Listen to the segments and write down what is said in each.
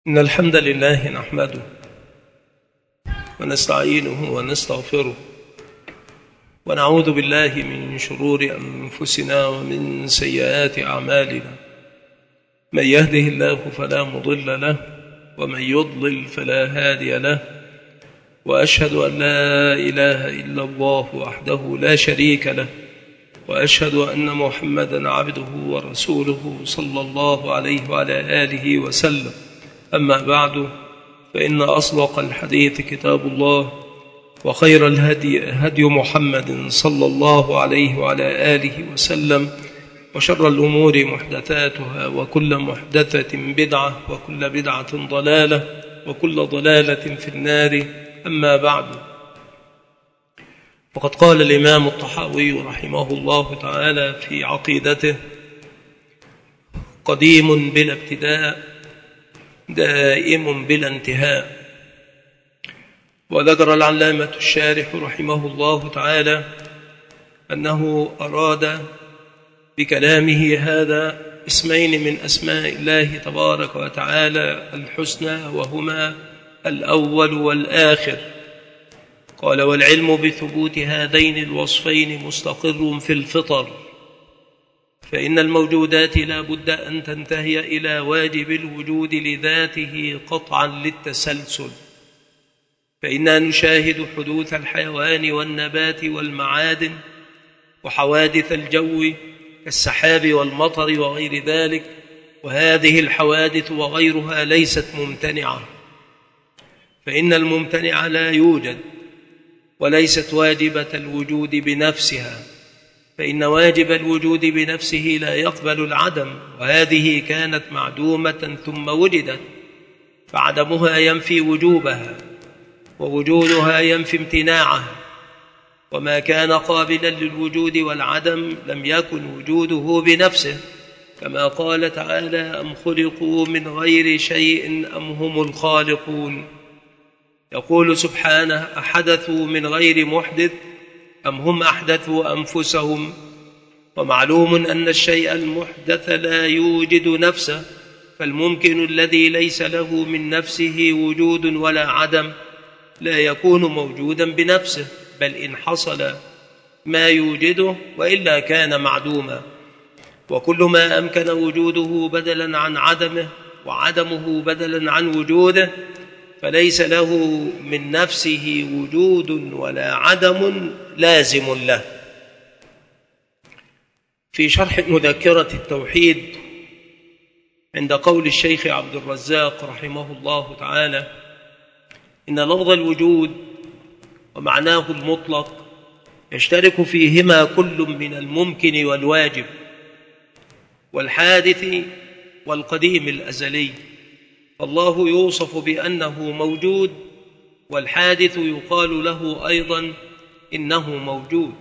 إن الحمد لله نحمده ونستعينه ونستغفره ونعوذ بالله من شرور أنفسنا ومن سيئات أعمالنا. من يهده الله فلا مضل له ومن يضلل فلا هادي له، وأشهد أن لا إله إلا الله وحده لا شريك له، وأشهد أن محمدا عبده ورسوله صلى الله عليه وعلى آله وسلم. أما بعد، فإن أصدق الحديث كتاب الله، وخير الهدي هدي محمد صلى الله عليه وعلى آله وسلم، وشر الأمور محدثاتها، وكل محدثة بدعة، وكل بدعة ضلالة، وكل ضلالة في النار. أما بعد، وقد قال الإمام الطحاوي رحمه الله تعالى في عقيدته: قديم بلا ابتداء، دائم بلا انتهاء. وذكر العلامة الشارح رحمه الله تعالى أنه أراد بكلامه هذا اسمين من أسماء الله تبارك وتعالى الحسنى، وهما الأول والآخر. قال: والعلم بثبوت هذين الوصفين مستقر في الفطر، فإن الموجودات لا بد أن تنتهي إلى واجب الوجود لذاته قطعا للتسلسل، فإننا نشاهد حدوث الحيوان والنبات والمعادن وحوادث الجو كالسحاب والمطر وغير ذلك، وهذه الحوادث وغيرها ليست ممتنعة، فإن الممتنع لا يوجد، وليست واجبة الوجود بنفسها، فإن واجب الوجود بنفسه لا يقبل العدم، وهذه كانت معدومة ثم وجدت، فعدمها ينفي وجوبها، ووجودها ينفي امتناعها، وما كان قابلا للوجود والعدم لم يكن وجوده بنفسه، كما قال تعالى: أم خلقوا من غير شيء أم هم الخالقون. يقول سبحانه: أحدثوا من غير محدث أم هم أحدثوا أنفسهم. ومعلوم أن الشيء المحدث لا يوجد نفسه، فالممكن الذي ليس له من نفسه وجود ولا عدم لا يكون موجودا بنفسه، بل إن حصل ما يوجده، وإلا كان معدوما. وكل ما أمكن وجوده بدلا عن عدمه، وعدمه بدلا عن وجوده، فليس له من نفسه وجود ولا عدم لازم له. في شرح مذكرة التوحيد عند قول الشيخ عبد الرزاق رحمه الله تعالى: إن لفظ الوجود ومعناه المطلق يشترك فيهما كل من الممكن والواجب والحادث والقديم الأزلي، فالله يوصف بأنه موجود، والحادث يقال له أيضا إنه موجود.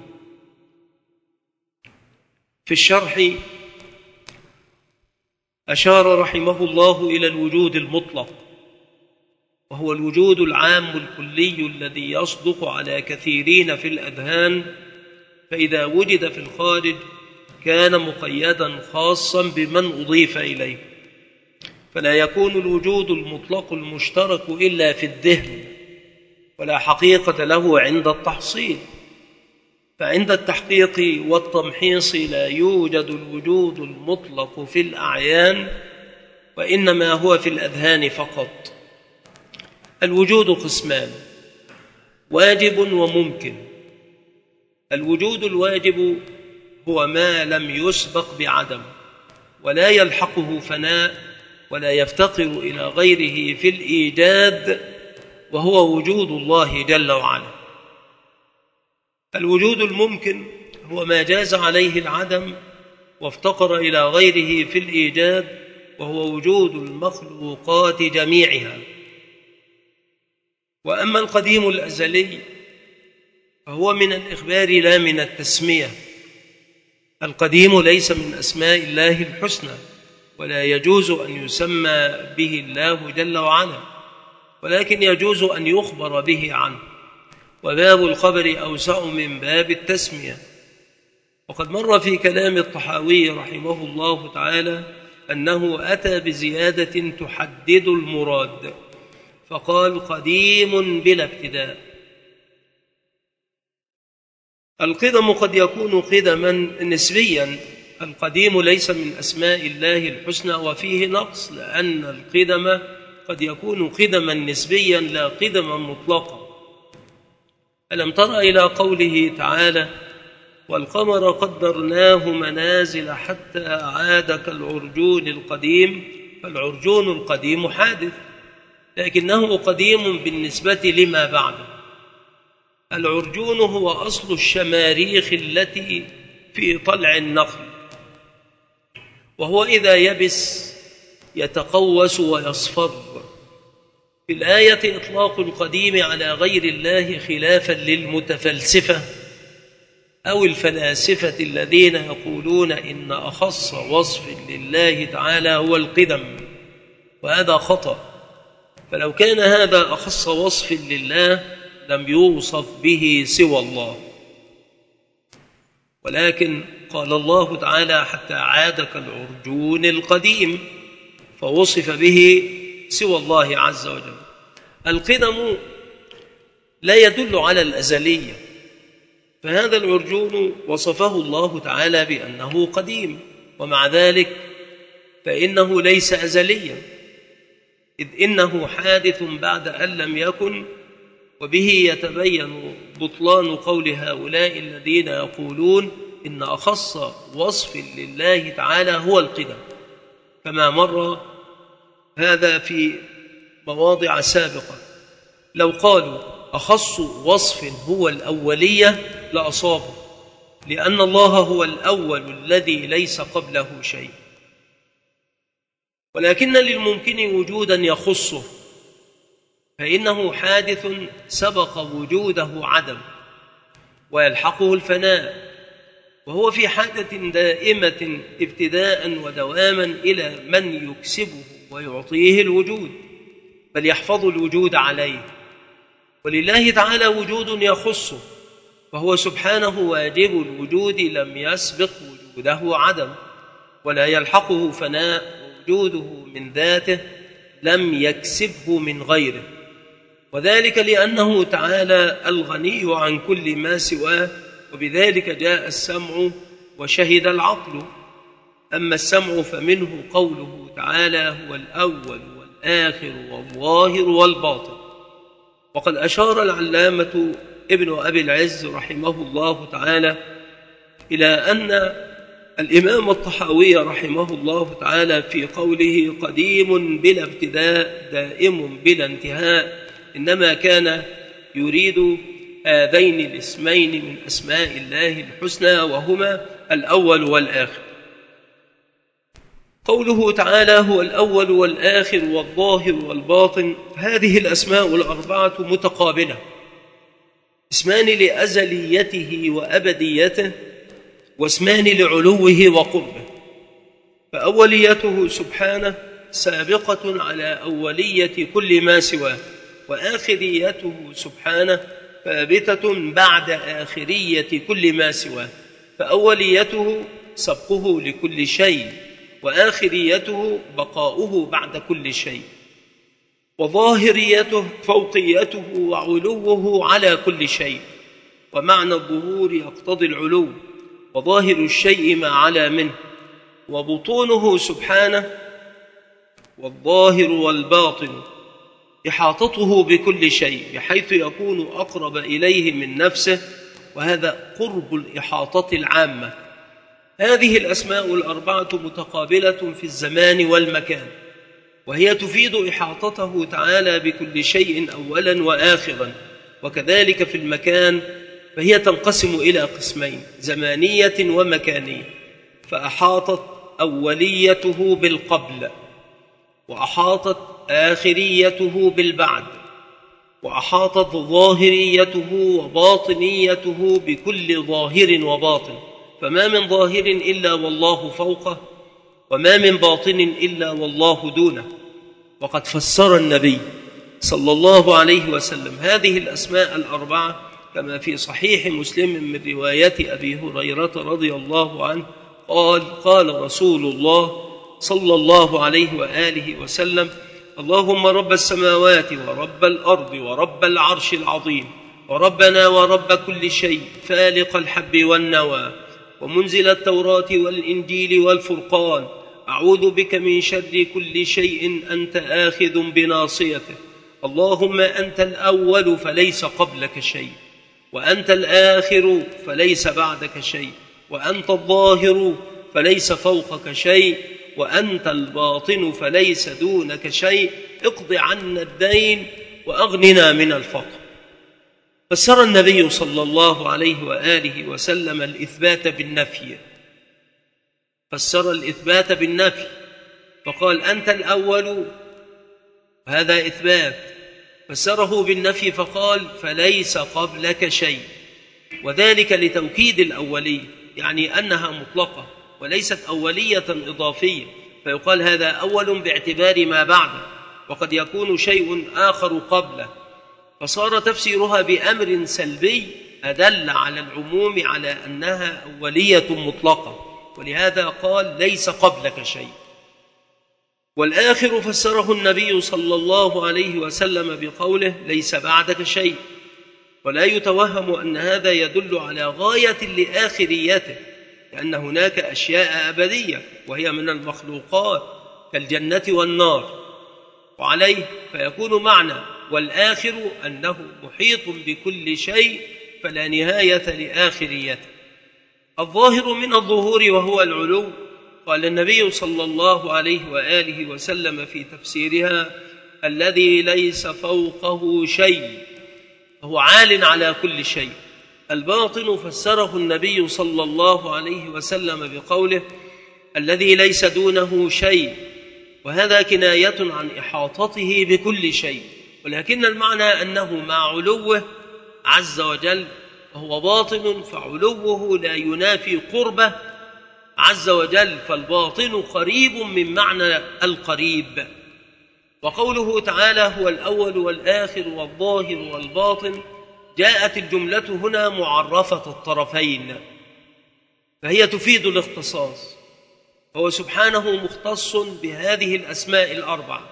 في الشرح أشار رحمه الله إلى الوجود المطلق، وهو الوجود العام الكلي الذي يصدق على كثيرين في الأذهان، فإذا وجد في الخارج كان مقيدا خاصا بمن أضيف إليه، فلا يكون الوجود المطلق المشترك إلا في الذهن، ولا حقيقة له عند التحصيل، فعند التحقيق والتمحيص لا يوجد الوجود المطلق في الأعيان، وإنما هو في الأذهان فقط. الوجود قسمان: واجب وممكن. الوجود الواجب هو ما لم يسبق بعدم، ولا يلحقه فناء، ولا يفتقر إلى غيره في الإيجاد، وهو وجود الله جل وعلا. الوجود الممكن هو ما جاز عليه العدم وافتقر إلى غيره في الإيجاد، وهو وجود المخلوقات جميعها. وأما القديم الأزلي فهو من الإخبار لا من التسمية. القديم ليس من أسماء الله الحسنى، ولا يجوز أن يسمى به الله جل وعلا، ولكن يجوز أن يخبر به عنه، وباب الخبر أوسع من باب التسمية. وقد مر في كلام الطحاوي رحمه الله تعالى أنه أتى بزيادة تحدد المراد، فقال قديم بلا ابتداء. القدم قد يكون قدما نسبيا، القديم ليس من أسماء الله الحسنى وفيه نقص، لأن القدم قد يكون قدما نسبيا لا قدما مطلقا. ألم تر إلى قوله تعالى والقمر قدرناه منازل حتى عاد كالعرجون القديم، فالعرجون القديم حادث لكنه قديم بالنسبة لما بعده. العرجون هو أصل الشماريخ التي في طلع النخل، وهو إذا يبس يتقوس ويصفر. في الآية إطلاق القديم على غير الله خلافا للمتفلسفة أو الفلاسفة الذين يقولون إن أخص وصف لله تعالى هو القدم، وهذا خطأ. فلو كان هذا أخص وصف لله لم يوصف به سوى الله، ولكن قال الله تعالى حتى عاد كالعرجون القديم، فوصف به سوى الله عز وجل. القدم لا يدل على الأزلية، فهذا العرجون وصفه الله تعالى بأنه قديم، ومع ذلك فإنه ليس أزليا، إذ إنه حادث بعد أن لم يكن. وبه يتبين بطلان قول هؤلاء الذين يقولون إن أخص وصف لله تعالى هو القدم، كما مر هذا في مواضع سابقة. لو قالوا أخص وصف هو الأولية لأصابوا، لأن الله هو الأول الذي ليس قبله شيء، ولكن للممكن وجودا يخصه، فإنه حادث سبق وجوده عدم ويلحقه الفناء، وهو في حاجة دائمة ابتداء ودواما إلى من يكسبه ويعطيه الوجود، بل يحفظ الوجود عليه. ولله تعالى وجود يخصه، فهو سبحانه واجب الوجود لم يسبق وجوده عدم، ولا يلحقه فناء، ووجوده من ذاته لم يكسبه من غيره، وذلك لأنه تعالى الغني عن كل ما سواه، وبذلك جاء السمع وشهد العقل. أما السمع فمنه قوله تعالى هو الأول والآخر والظاهر والباطن. وقد أشار العلامة ابن أبي العز رحمه الله تعالى إلى أن الإمام الطحاوي رحمه الله تعالى في قوله قديم بلا ابتداء دائم بلا انتهاء إنما كان يريد هذين الاسمين من أسماء الله الحسنى، وهما الأول والآخر. قوله تعالى هو الأول والآخر والظاهر والباطن، هذه الأسماء الأربعة متقابلة، اسمان لأزليته وأبديته، واسمان لعلوه وقربه. فأوليته سبحانه سابقة على أولية كل ما سواه، وآخريته سبحانه ثابتة بعد آخرية كل ما سواه. فأوليته سبقه لكل شيء، وآخريته بقاؤه بعد كل شيء، وظاهريته فوقيته وعلوه على كل شيء. ومعنى الظهور يقتضي العلو، وظاهر الشيء ما علا منه. وبطونه سبحانه والظاهر والباطن إحاطته بكل شيء، بحيث يكون أقرب إليه من نفسه، وهذا قرب الإحاطة العامة. هذه الأسماء الأربعة متقابلة في الزمان والمكان، وهي تفيد إحاطته تعالى بكل شيء أولا وآخرا. وكذلك في المكان فهي تنقسم إلى قسمين، زمانية ومكانية. فأحاطت أوليته بالقبل، وأحاطت آخريته بالبعد، وأحاطت ظاهريته وباطنيته بكل ظاهر وباطن. فما من ظاهر إلا والله فوقه، وما من باطن إلا والله دونه. وقد فسر النبي صلى الله عليه وسلم هذه الأسماء الأربعة كما في صحيح مسلم من رواية أبي هريرة رضي الله عنه قال قال رسول الله صلى الله عليه وآله وسلم: اللهم رب السماوات ورب الأرض ورب العرش العظيم وربنا ورب كل شيء، فالق الحب والنوى ومنزل التوراة والإنجيل والفرقان، أعوذ بك من شر كل شيء أنت آخذ بناصيته. اللهم أنت الأول فليس قبلك شيء، وأنت الآخر فليس بعدك شيء، وأنت الظاهر فليس فوقك شيء، وأنت الباطن فليس دونك شيء، اقض عنا الدين وأغننا من الفقر. فسر النبي صلى الله عليه وآله وسلم الإثبات بالنفي، فسر الإثبات بالنفي فقال: أنت الأول، هذا إثبات. فسره بالنفي فقال: فليس قبلك شيء، وذلك لتوكيد الأولية، يعني أنها مطلقة وليست أولية إضافية، فيقال هذا أول باعتبار ما بعده، وقد يكون شيء آخر قبله، فصار تفسيرها بأمر سلبي أدل على العموم على أنها أولية مطلقة، ولهذا قال: ليس قبلك شيء. والآخر فسره النبي صلى الله عليه وسلم بقوله: ليس بعدك شيء، ولا يتوهم أن هذا يدل على غاية لآخريته، لأن هناك أشياء أبدية وهي من المخلوقات كالجنة والنار، وعليه فيكون معنى والآخر أنه محيط بكل شيء فلا نهاية لآخريته. الظاهر من الظهور وهو العلو، قال النبي صلى الله عليه وآله وسلم في تفسيرها: الذي ليس فوقه شيء، هو عال على كل شيء. الباطن فسره النبي صلى الله عليه وسلم بقوله: الذي ليس دونه شيء، وهذا كناية عن إحاطته بكل شيء، ولكن المعنى أنه مع علوه عز وجل وهو باطن، فعلوه لا ينافي قربه عز وجل، فالباطن قريب من معنى القريب. وقوله تعالى: هو الأول والآخر والظاهر والباطن، جاءت الجملة هنا معرفة الطرفين، فهي تفيد الاختصاص، هو سبحانه مختص بهذه الأسماء الأربعة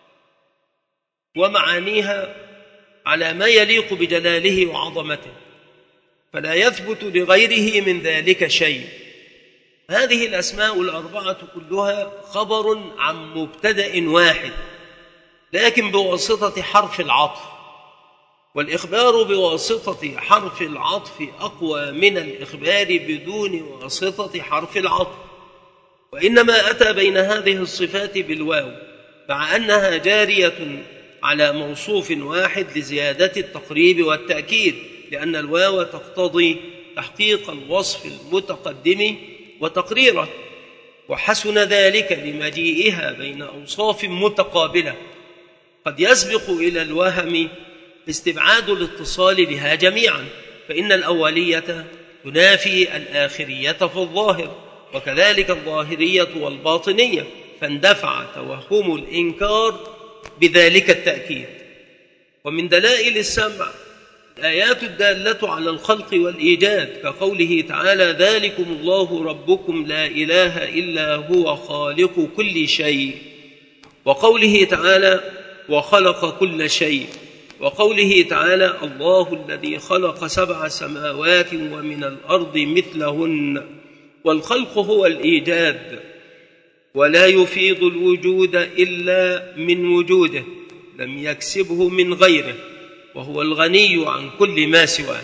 ومعانيها على ما يليق بجلاله وعظمته، فلا يثبت لغيره من ذلك شيء. هذه الأسماء الأربعة كلها خبر عن مبتدأ واحد، لكن بواسطة حرف العطف، والإخبار بواسطة حرف العطف أقوى من الإخبار بدون واسطة حرف العطف، وإنما أتى بين هذه الصفات بالواو، مع أنها جارية على موصوف واحد لزيادة التقريب والتأكيد، لأن الواو تقتضي تحقيق الوصف المتقدم وتقريره، وحسن ذلك لمجيئها بين أوصاف متقابلة قد يسبق إلى الوهم استبعاد الاتصال بها جميعا، فإن الأولية تنافي الآخرية في الظاهر، وكذلك الظاهرية والباطنية، فاندفع توهم الإنكار بذلك التأكيد. ومن دلائل السمع الآيات الدالة على الخلق والإيجاد، كقوله تعالى: ذلكم الله ربكم لا إله إلا هو خالق كل شيء، وقوله تعالى: وخلق كل شيء، وقوله تعالى: الله الذي خلق 7 سماوات ومن الأرض مثلهن. والخلق هو الإيجاد، ولا يفيض الوجود إلا من وجوده، لم يكسبه من غيره، وهو الغني عن كل ما سواه.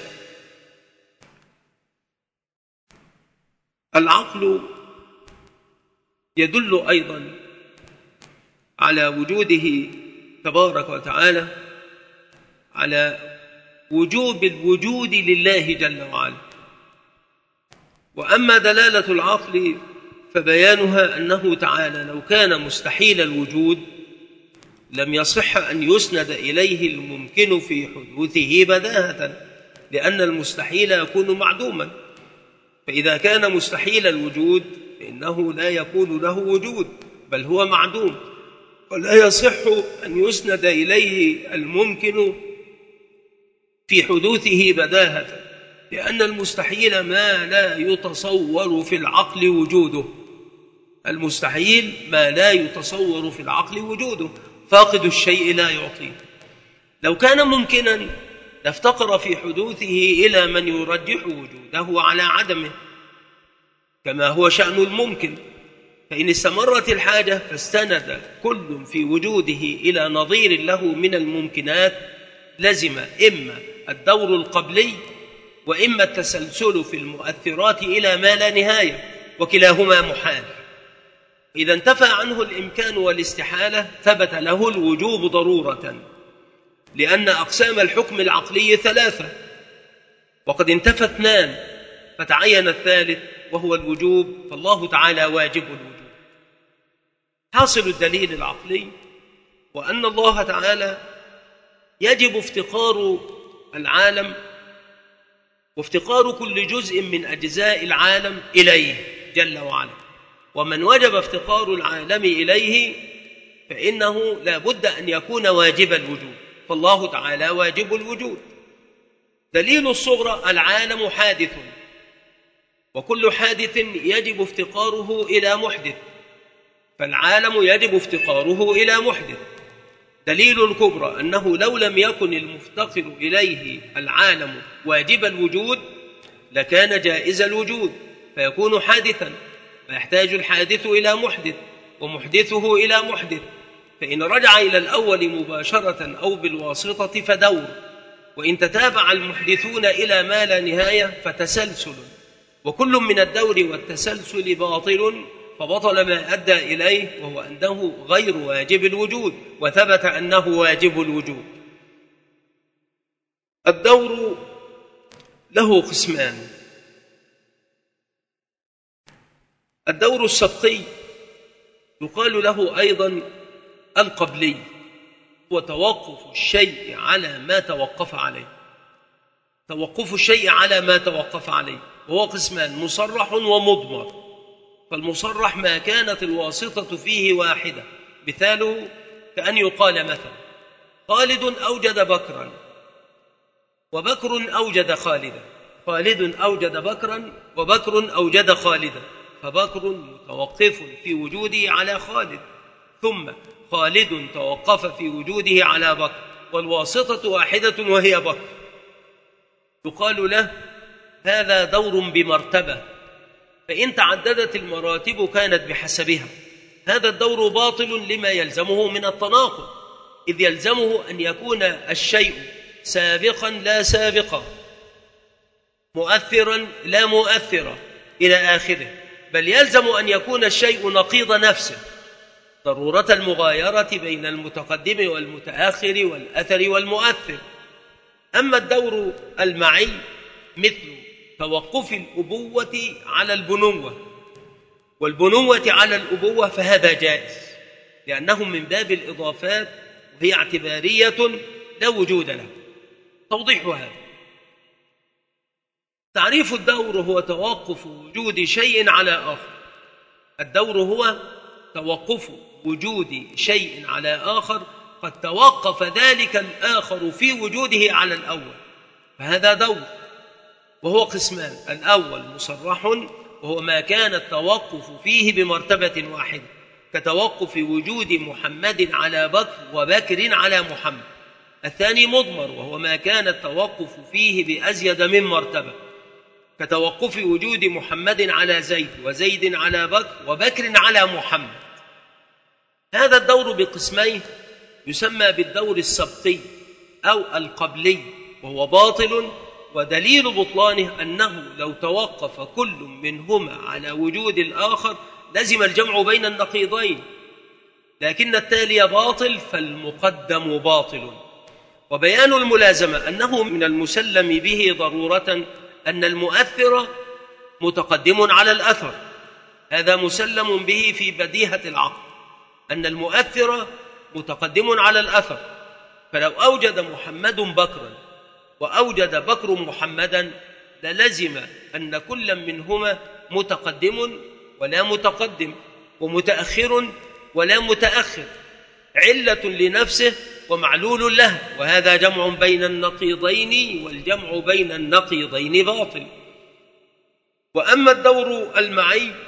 العقل يدل أيضا على وجوده تبارك وتعالى، على وجوب الوجود لله جل وعلا. وأما دلالة العقل فبيانها أنه تعالى لو كان مستحيل الوجود لم يصح أن يسند إليه الممكن في حدوثه بداهة، لأن المستحيل يكون معدوما، فإذا كان مستحيل الوجود فإنه لا يكون له وجود، بل هو معدوم، ولا يصح أن يسند إليه الممكن في حدوثه بداهة، لأن المستحيل ما لا يتصور في العقل وجوده، المستحيل ما لا يتصور في العقل وجوده، فاقد الشيء لا يعطيه. لو كان ممكنا لافتقر في حدوثه إلى من يرجح وجوده على عدمه، كما هو شأن الممكن. فإن استمرت الحاجة فاستند كل في وجوده إلى نظير له من الممكنات، لزم إما الدور القبلي وإما التسلسل في المؤثرات إلى ما لا نهاية، وكلاهما محال. إذا انتفى عنه الإمكان والاستحالة ثبت له الوجوب ضرورة، لأن أقسام الحكم العقلي ثلاثة، وقد انتفى اثنان فتعين الثالث وهو الوجوب، فالله تعالى واجب الوجوب. حاصل الدليل العقلي وأن الله تعالى يجب افتقار العالم وافتقار كل جزء من أجزاء العالم إليه جل وعلا، ومن وجب افتقار العالم إليه فإنه لا بد أن يكون واجب الوجود، فالله تعالى واجب الوجود. دليل الصغرى العالم حادث، وكل حادث يجب افتقاره إلى محدث، فالعالم يجب افتقاره إلى محدث. دليل الكبرى أنه لو لم يكن المفتقر إليه العالم واجب الوجود لكان جائز الوجود فيكون حادثا، فيحتاج الحادث إلى محدث ومحدثه إلى محدث، فإن رجع إلى الأول مباشرة أو بالواسطة فدور، وإن تتابع المحدثون إلى ما لا نهاية فتسلسل، وكل من الدور والتسلسل باطل، فبطل ما أدى إليه وهو أنه غير واجب الوجود، وثبت أنه واجب الوجود. الدور له قسمان: الدور السبقي يقال له أيضا القبلي، هو توقف الشيء على ما توقف عليه، توقف الشيء على ما توقف عليه، وهو قسمان: مصرح ومضمر. فالمصرح ما كانت الواسطة فيه واحدة، مثاله كأن يقال مثلا خالد أوجد بكرا وبكر أوجد خالدا، خالد أوجد بكرا وبكر أوجد خالدا، فبكر متوقف في وجوده على خالد، ثم خالد توقف في وجوده على بكر، والواسطة واحدة وهي بكر. يقال له هذا دور بمرتبة، فإن تعددت المراتب كانت بحسبها. هذا الدور باطل لما يلزمه من التناقض، إذ يلزمه أن يكون الشيء سابقا لا سابقا، مؤثرا لا مؤثرا إلى آخره، بل يلزم أن يكون الشيء نقيض نفسه، ضرورة المغايرة بين المتقدم والمتأخر والأثر والمؤثر. أما الدور المعي مثل توقف الأبوة على البنوة والبنوة على الأبوة فهذا جائز، لأنه من باب الإضافات وهي اعتبارية لا وجود له. توضيح هذا: تعريف الدور هو توقف وجود شيء على آخر. الدور هو توقف وجود شيء على آخر قد توقف ذلك الآخر في وجوده على الأول، فهذا دور، وهو قسمان: الأول مصرح وهو ما كان التوقف فيه بمرتبة واحدة، كتوقف وجود محمد على بكر وبكر على محمد. الثاني مضمر وهو ما كان التوقف فيه بأزيد من مرتبة، كتوقف وجود محمد على زيد وزيد على بكر وبكر على محمد. هذا الدور بقسميه يسمى بالدور السبقي أو القبلي، وهو باطل، ودليل بطلانه أنه لو توقف كل منهما على وجود الآخر لزم الجمع بين النقيضين، لكن التالي باطل فالمقدم باطل. وبيان الملازمة أنه من المسلم به ضرورة أن المؤثر متقدم على الأثر، هذا مسلم به في بديهة العقل، أن المؤثر متقدم على الأثر. فلو أوجد محمد بكرا وأوجد بكر محمدا للزم أن كل منهما متقدم ولا متقدم، ومتأخر ولا متأخر، علة لنفسه ومعلول له، وهذا جمع بين النقيضين، والجمع بين النقيضين باطل. وأما الدور المعي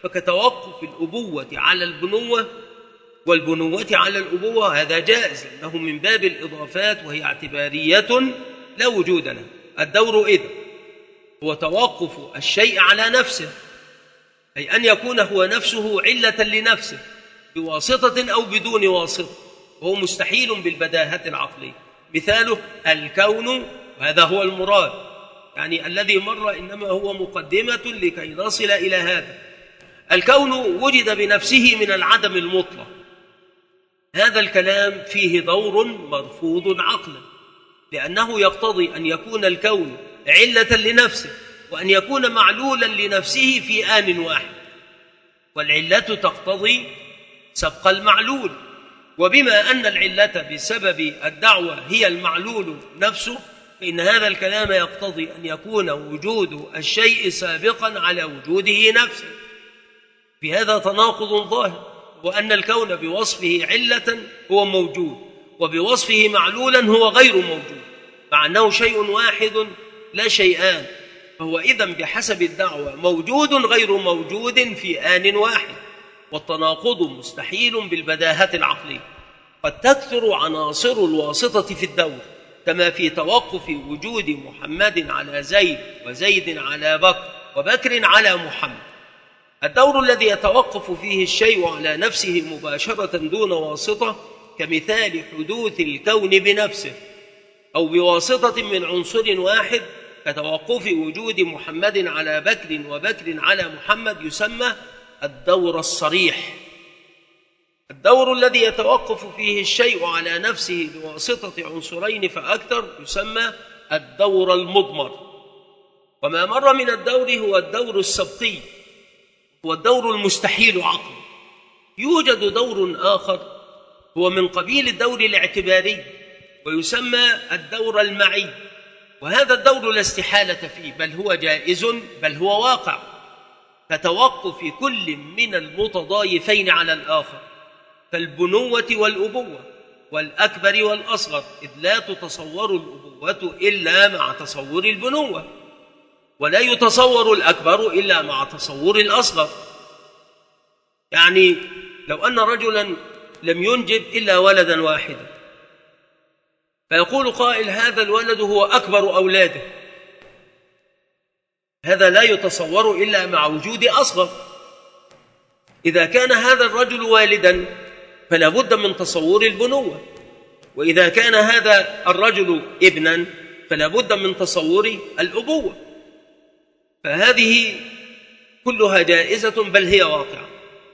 فكتوقف الأبوة على البنوة والبنوة على الأبوة هذا جائز، لأنه من باب الإضافات وهي اعتبارية لا وجود لها. الدور إذن هو توقف الشيء على نفسه، أي أن يكون هو نفسه علة لنفسه بواسطة أو بدون واسطة، وهو مستحيل بالبداهة العقلية. مثاله الكون، وهذا هو المراد، يعني الذي مر إنما هو مقدمة لكي نصل إلى هذا. الكون وجد بنفسه من العدم المطلق، هذا الكلام فيه دور مرفوض عقلا، لأنه يقتضي أن يكون الكون علة لنفسه وأن يكون معلولا لنفسه في آن واحد، والعلة تقتضي سبق المعلول، وبما أن العلة بسبب الدعوة هي المعلول نفسه، فإن هذا الكلام يقتضي أن يكون وجود الشيء سابقا على وجوده نفسه. في هذا تناقض ظاهر، وأن الكون بوصفه علة هو موجود وبوصفه معلولا هو غير موجود، مع أنه شيء واحد لا شيئان، فهو إذن بحسب الدعوة موجود غير موجود في آن واحد، والتناقض مستحيل بالبداهة العقلية. قد تكثر عناصر الواسطة في الدور، كما في توقف وجود محمد على زيد وزيد على بكر وبكر على محمد. الدور الذي يتوقف فيه الشيء على نفسه مباشرة دون واسطة، كمثال حدوث الكون بنفسه أو بواسطة من عنصر واحد، كتوقف وجود محمد على بكر وبكر على محمد، يسمى الدور الصريح. الدور الذي يتوقف فيه الشيء على نفسه بواسطة عنصرين فأكثر يسمى الدور المضمر. وما مر من الدور هو الدور السبقي، هو الدور المستحيل عقلا. يوجد دور آخر هو من قبيل الدور الاعتباري ويسمى الدور المعي، وهذا الدور لا استحالة فيه، بل هو جائز، بل هو واقع، كتوقف كل من المتضايفين على الآخر، كالبنوة والأبوة والأكبر والأصغر، إذ لا تتصور الأبوة إلا مع تصور البنوة، ولا يتصور الأكبر إلا مع تصور الأصغر. يعني لو أن رجلا لم ينجب إلا ولدا واحدا، فيقول قائل هذا الولد هو أكبر أولاده، هذا لا يتصور إلا مع وجود أصغر. إذا كان هذا الرجل والدا فلا بد من تصور البنوة، وإذا كان هذا الرجل ابنا فلا بد من تصور الأبوة، فهذه كلها جائزة بل هي واقعة.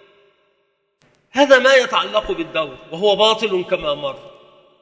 هذا ما يتعلق بالدور، وهو باطل كما مر.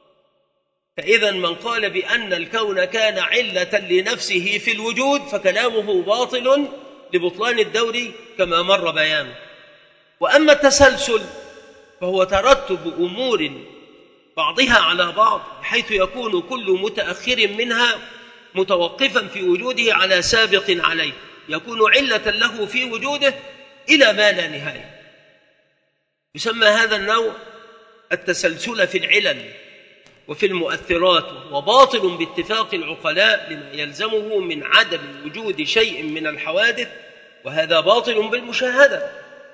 فإذا من قال بأن الكون كان علة لنفسه في الوجود فكلامه باطل لبطلان الدور كما مر بيانه. وأما التسلسل فهو ترتب أمور بعضها على بعض، بحيث يكون كل متأخر منها متوقفا في وجوده على سابق عليه، يكون علة له في وجوده إلى ما لا نهاية. يسمى هذا النوع التسلسل في العلل وفي المؤثرات، وهو باطل باتفاق العقلاء لما يلزمه من عدم وجود شيء من الحوادث، وهذا باطل بالمشاهدة،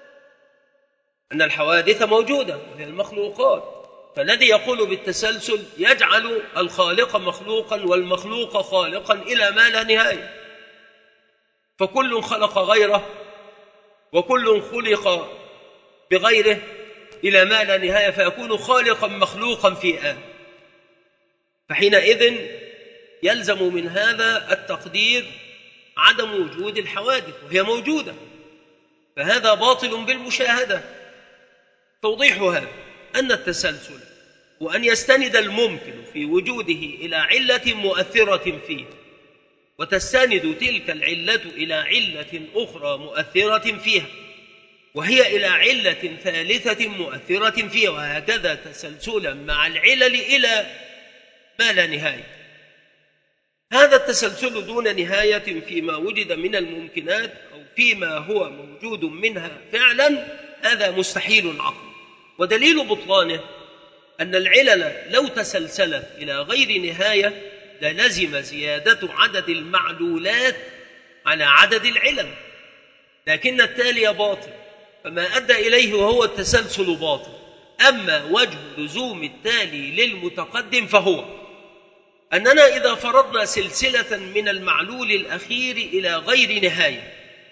أن الحوادث موجودة وهي المخلوقات. فالذي يقول بالتسلسل يجعل الخالق مخلوقا والمخلوق خالقا إلى ما لا نهاية، فكل خلق غيره وكل خلق بغيره إلى ما لا نهاية، فيكون خالقا مخلوقا في آن. فحينئذ يلزم من هذا التقدير عدم وجود الحوادث وهي موجودة، فهذا باطل بالمشاهدة. توضيح هذا أن التسلسل وأن يستند الممكن في وجوده إلى علة مؤثرة فيه، وتستند تلك العلة إلى علة أخرى مؤثرة فيها، وهي إلى علة ثالثة مؤثرة فيها، وهكذا تسلسلا مع العلل إلى ما لا نهاية. هذا التسلسل دون نهاية فيما وجد من الممكنات أو فيما هو موجود منها فعلا، هذا مستحيل عقلا. ودليل بطلانه أن العلل لو تسلسلت إلى غير نهاية للزم زيادة عدد المعلولات على عدد العلل، لكن التالي باطل، فما أدى إليه وهو التسلسل باطل. أما وجه لزوم التالي للمتقدم فهو أننا إذا فرضنا سلسلة من المعلول الأخير إلى غير نهاية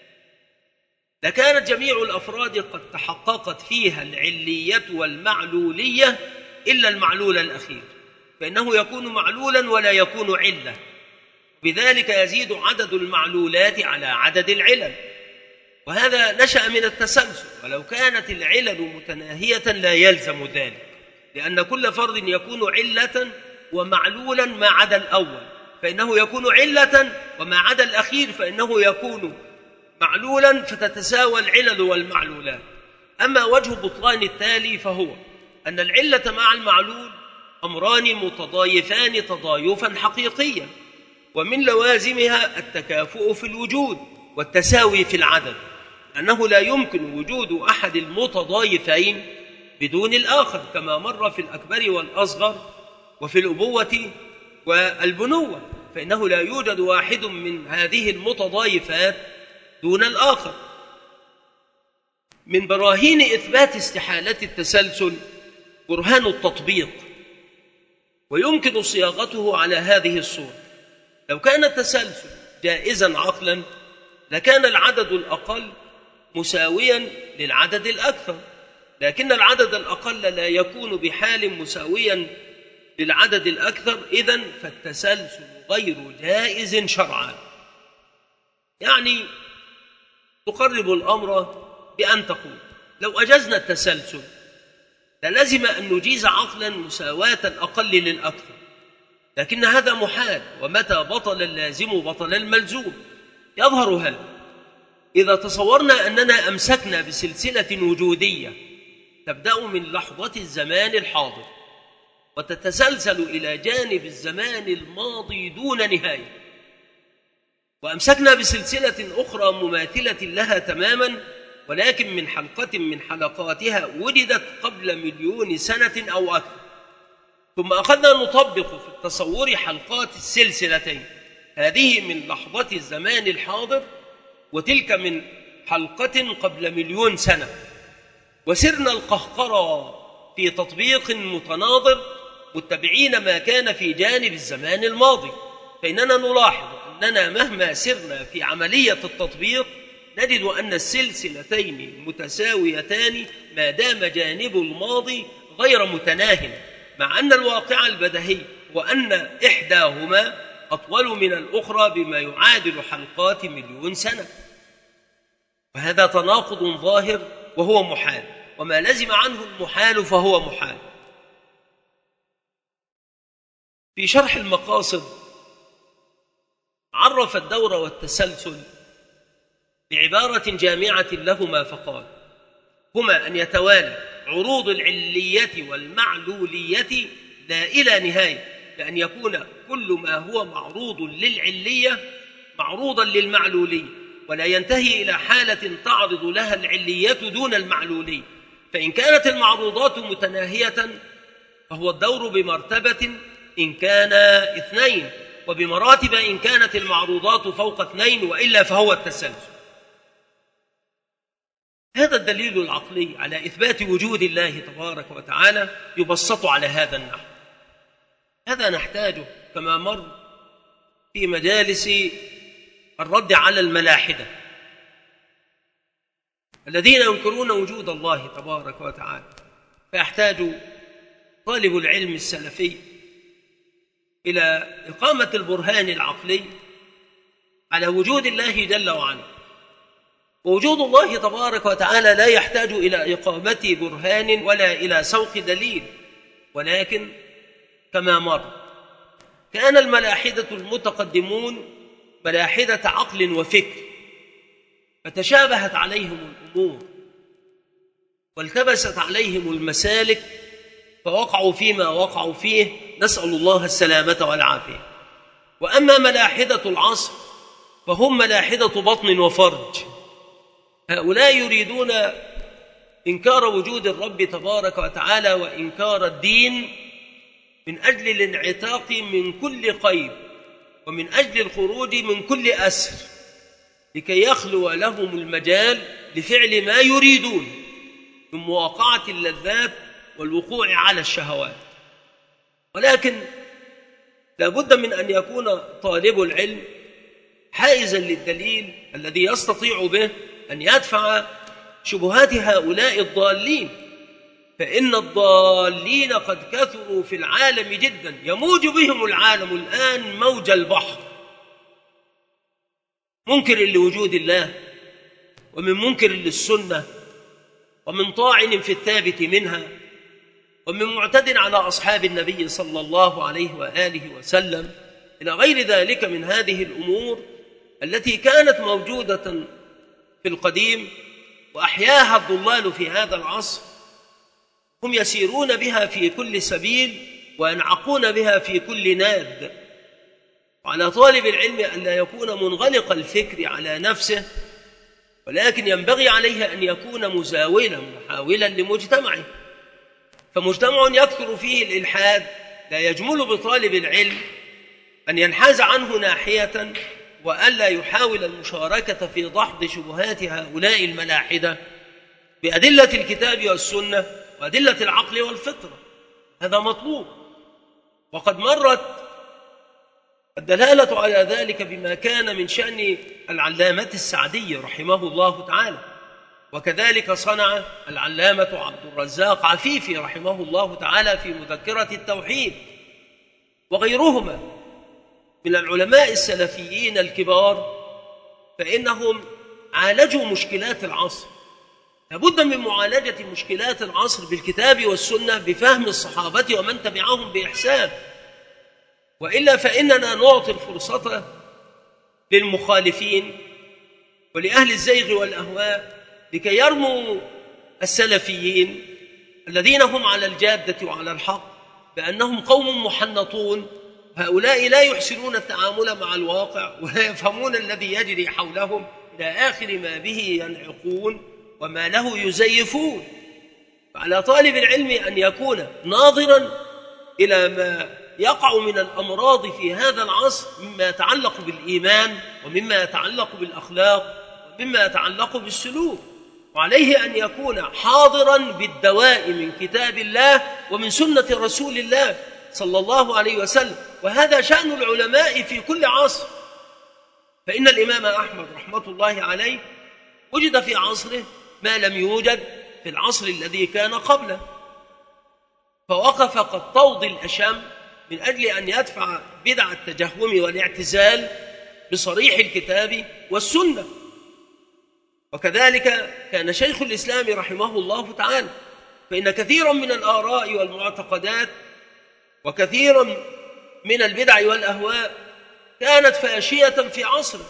لكانت جميع الأفراد قد تحققت فيها العلية والمعلولية إلا المعلول الأخير، فإنه يكون معلولا ولا يكون علة، بذلك يزيد عدد المعلولات على عدد العلل، وهذا نشأ من التسلسل. ولو كانت العلل متناهية لا يلزم ذلك، لأن كل فرد يكون علة ومعلولا ما عدا الأول، فإنه يكون علة، وما عدا الأخير فإنه يكون معلولا، فتتساوى العلل والمعلولات. أما وجه بطلان التالي فهو أن العلة مع المعلول أمران متضايفان تضايفا حقيقيا، ومن لوازمها التكافؤ في الوجود والتساوي في العدد، أنه لا يمكن وجود أحد المتضايفين بدون الآخر، كما مر في الأكبر والأصغر وفي الأبوة والبنوة، فإنه لا يوجد واحد من هذه المتضايفات دون الآخر. من براهين إثبات استحالة التسلسل برهان التطبيق، ويمكن صياغته على هذه الصورة: لو كان التسلسل جائزا عقلا لكان العدد الأقل مساويا للعدد الأكثر، لكن العدد الأقل لا يكون بحال مساويا للعدد الأكثر، إذن فالتسلسل غير جائز شرعا. يعني تقرب الأمر بأن تقول لو أجزنا التسلسل للزم أن نجيز عقلا مساواة الأقل للأكثر، لكن هذا محال، ومتى بطل اللازم بطل الملزوم. يظهر هذا إذا تصورنا أننا أمسكنا بسلسلة وجودية تبدأ من لحظة الزمان الحاضر وتتسلسل إلى جانب الزمان الماضي دون نهاية، وأمسكنا بسلسلة أخرى مماثلة لها تماما ولكن من حلقة من حلقاتها وجدت قبل 1,000,000 سنة أو أكثر، ثم أخذنا نطبق في التصور حلقات السلسلتين، هذه من لحظة الزمان الحاضر وتلك من حلقة قبل 1,000,000 سنة، وسرنا القهقرة في تطبيق متناظر متبعين ما كان في جانب الزمان الماضي، فإننا نلاحظ أننا مهما سرنا في عملية التطبيق نجد أن السلسلتين متساويتان ما دام جانب الماضي غير متناهٍ، مع أن الواقع البديهي وأن إحداهما أطول من الأخرى بما يعادل حلقات 1,000,000 سنة، وهذا تناقض ظاهر وهو محال، وما لزم عنه المحال فهو محال. في شرح المقاصد عرف الدور والتسلسل بعبارة جامعة لهما فقال: هما أن يتوالى عروض العلية والمعلولية لا إلى نهاية، بأن يكون كل ما هو معروض للعلية معروضا للمعلولية، ولا ينتهي إلى حالة تعرض لها العلية دون المعلولية، فإن كانت المعروضات متناهية فهو الدور بمرتبة إن كان 2، وبمراتب إن كانت المعروضات فوق 2، وإلا فهو التسلسل. هذا الدليل العقلي على إثبات وجود الله تبارك وتعالى يبسط على هذا النحو. هذا نحتاجه كما مر في مجالس الرد على الملاحدة الذين ينكرون وجود الله تبارك وتعالى، فيحتاج طالب العلم السلفي إلى إقامة البرهان العقلي على وجود الله جل وعلا. ووجود الله تبارك وتعالى لا يحتاج إلى إقامة برهان ولا إلى سوق دليل، ولكن كما مر كان الملاحدة المتقدمون ملاحدة عقل وفكر، فتشابهت عليهم الأمور والتبست عليهم المسالك فوقعوا فيما وقعوا فيه، نسأل الله السلامة والعافية. وأما ملاحدة العصر فهم ملاحدة بطن وفرج، هؤلاء يريدون إنكار وجود الرب تبارك وتعالى وإنكار الدين من أجل الانعتاق من كل قيد ومن أجل الخروج من كل أسر، لكي يخلو لهم المجال لفعل ما يريدون من مواقعة اللذات والوقوع على الشهوات. ولكن لا بد من أن يكون طالب العلم حائزا للدليل الذي يستطيع به أن يدفع شبهات هؤلاء الضالين، فإن الضالين قد كثروا في العالم جدا، يموج بهم العالم الآن موج البحر، منكر لوجود الله، ومن منكر للسنة، ومن طاعن في الثابت منها، ومن معتد على أصحاب النبي صلى الله عليه وآله وسلم، إلى غير ذلك من هذه الأمور التي كانت موجودة في القديم وأحياها الضلال في هذا العصر، هم يسيرون بها في كل سبيل وينعقون بها في كل ناد. وعلى طالب العلم أن لا يكون منغلق الفكر على نفسه، ولكن ينبغي عليه أن يكون مزاولا محاولا لمجتمعه، فمجتمع يكثر فيه الإلحاد لا يجمل بطالب العلم أن ينحاز عنه ناحية وألا يحاول المشاركة في دحض شبهات هؤلاء الملاحدة بأدلة الكتاب والسنة وأدلة العقل والفطرة. هذا مطلوب، وقد مرت الدلالة على ذلك بما كان من شأن العلامة السعدي رحمه الله تعالى، وكذلك صنع العلامة عبد الرزاق عفيفي رحمه الله تعالى في مذكرة التوحيد، وغيرهما من العلماء السلفيين الكبار، فإنهم عالجوا مشكلات العصر. لابد من معالجة مشكلات العصر بالكتاب والسنة بفهم الصحابة ومن تبعهم بإحسان، وإلا فإننا نعطي الفرصة للمخالفين ولأهل الزيغ والأهواء لكي يرموا السلفيين الذين هم على الجادة وعلى الحق بأنهم قوم محنطون، هؤلاء لا يحسنون التعامل مع الواقع ولا يفهمون الذي يجري حولهم إلى آخر ما به ينعقون وما له يزيفون. فعلى طالب العلم أن يكون ناظرا إلى ما يقع من الأمراض في هذا العصر مما يتعلق بالإيمان ومما يتعلق بالأخلاق ومما يتعلق بالسلوك، وعليه أن يكون حاضرا بالدواء من كتاب الله ومن سنة رسول الله صلى الله عليه وسلم. وهذا شأن العلماء في كل عصر، فإن الإمام أحمد رحمة الله عليه وجد في عصره ما لم يوجد في العصر الذي كان قبله، فوقف كالطود الأشم من أجل أن يدفع بدع التجهم والاعتزال بصريح الكتاب والسنة. وكذلك كان شيخ الإسلام رحمه الله تعالى، فإن كثيرا من الآراء والمعتقدات وكثيرا من البدع والأهواء كانت فاشية في عصره،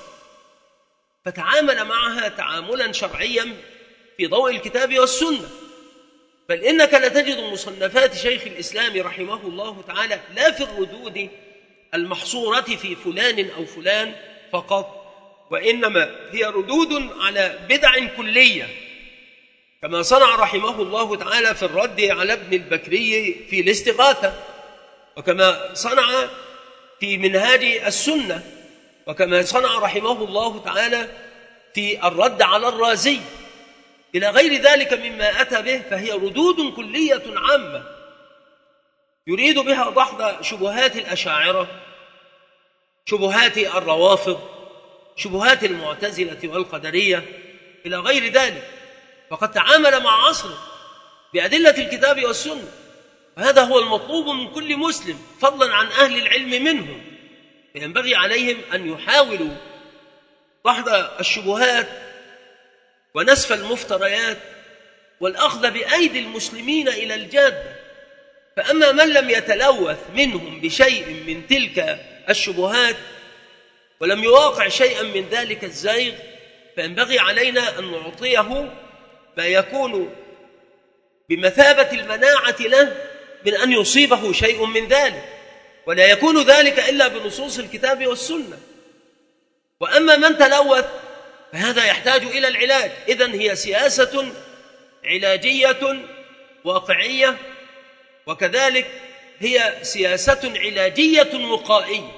فتعامل معها تعاملا شرعيا في ضوء الكتاب والسنة. بل إنك لتجد مصنفات شيخ الإسلام رحمه الله تعالى لا في الردود المحصورة في فلان أو فلان فقط، وإنما هي ردود على بدع كلية، كما صنع رحمه الله تعالى في الرد على ابن البكري في الاستغاثة، وكما صنع في منهاج السنة، وكما صنع رحمه الله تعالى في الرد على الرازي، إلى غير ذلك مما أتى به. فهي ردود كلية عامة يريد بها دحض شبهات الأشاعرة، شبهات الروافض، شبهات المعتزلة والقدرية إلى غير ذلك، فقد تعامل مع عصره بأدلة الكتاب والسنة. وهذا هو المطلوب من كل مسلم فضلا عن أهل العلم منهم، فينبغي عليهم أن يحاولوا دحض الشبهات ونسف المفتريات والأخذ بأيدي المسلمين إلى الجادة. فأما من لم يتلوث منهم بشيء من تلك الشبهات ولم يواقع شيئا من ذلك الزيغ، فينبغي علينا أن نعطيه ما يكون بمثابة المناعة له من أن يصيبه شيء من ذلك، ولا يكون ذلك إلا بنصوص الكتاب والسنة. وأما من تلوث فهذا يحتاج إلى العلاج. إذن هي سياسة علاجية واقعية، وكذلك هي سياسة علاجية وقائية،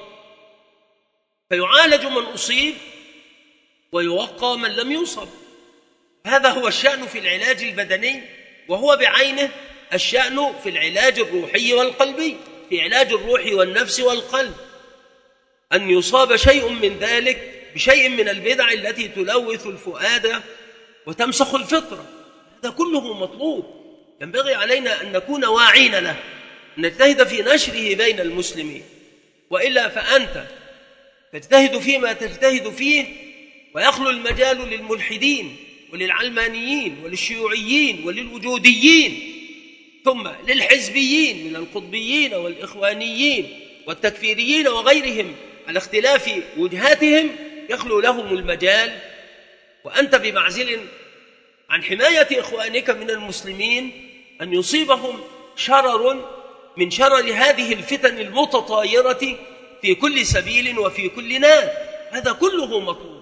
فيعالج من أصيب ويوقى من لم يصب. هذا هو الشأن في العلاج البدني، وهو بعينه الشأن في العلاج الروحي والقلبي، في علاج الروح والنفس والقلب، أن يصاب شيء من ذلك بشيء من البدع التي تلوث الفؤاد وتمسخ الفطرة. هذا كله مطلوب، ينبغي علينا أن نكون واعين له، نجتهد في نشره بين المسلمين، وإلا فأنت تجتهد فيما تجتهد فيه ويخلو المجال للملحدين وللعلمانيين وللشيوعيين وللوجوديين، ثم للحزبيين من القطبيين والإخوانيين والتكفيريين وغيرهم على اختلاف وجهاتهم، يخلو لهم المجال، وأنت بمعزل عن حماية إخوانك من المسلمين أن يصيبهم شرر من شرر هذه الفتن المتطايرة في كل سبيل وفي كل ناد. هذا كله مطلوب.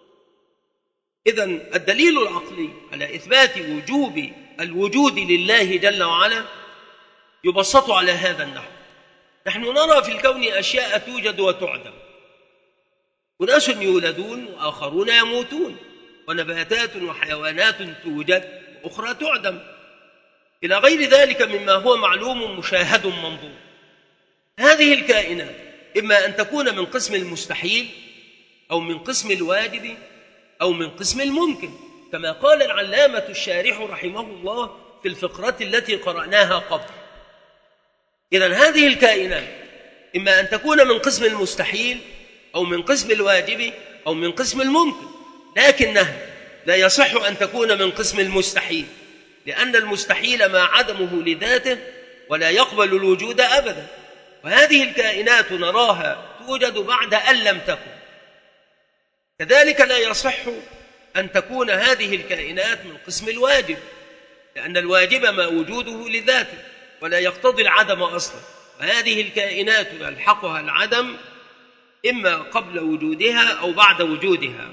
إذن الدليل العقلي على إثبات وجوب الوجود لله جل وعلا يبسط على هذا النحو. نحن نرى في الكون أشياء توجد وتعدم، أناس يولدون وآخرون يموتون، ونباتات وحيوانات توجد وأخرى تعدم، إلى غير ذلك مما هو معلوم مشاهد منظور. هذه الكائنات إما أن تكون من قسم المستحيل أو من قسم الواجب أو من قسم الممكن، كما قال العلامة الشارح رحمه الله في الفقرة التي قرأناها قبل. إذن هذه الكائنات إما أن تكون من قسم المستحيل أو من قسم الواجب أو من قسم الممكن، لكنها لا يصح أن تكون من قسم المستحيل، لأن المستحيل ما عدمه لذاته ولا يقبل الوجود أبدا، وهذه الكائنات نراها توجد بعد أن لم تكن. كذلك لا يصح أن تكون هذه الكائنات من قسم الواجب، لأن الواجب ما وجوده لذاته ولا يقتضي العدم أصلا، وهذه الكائنات يلحقها العدم إما قبل وجودها أو بعد وجودها.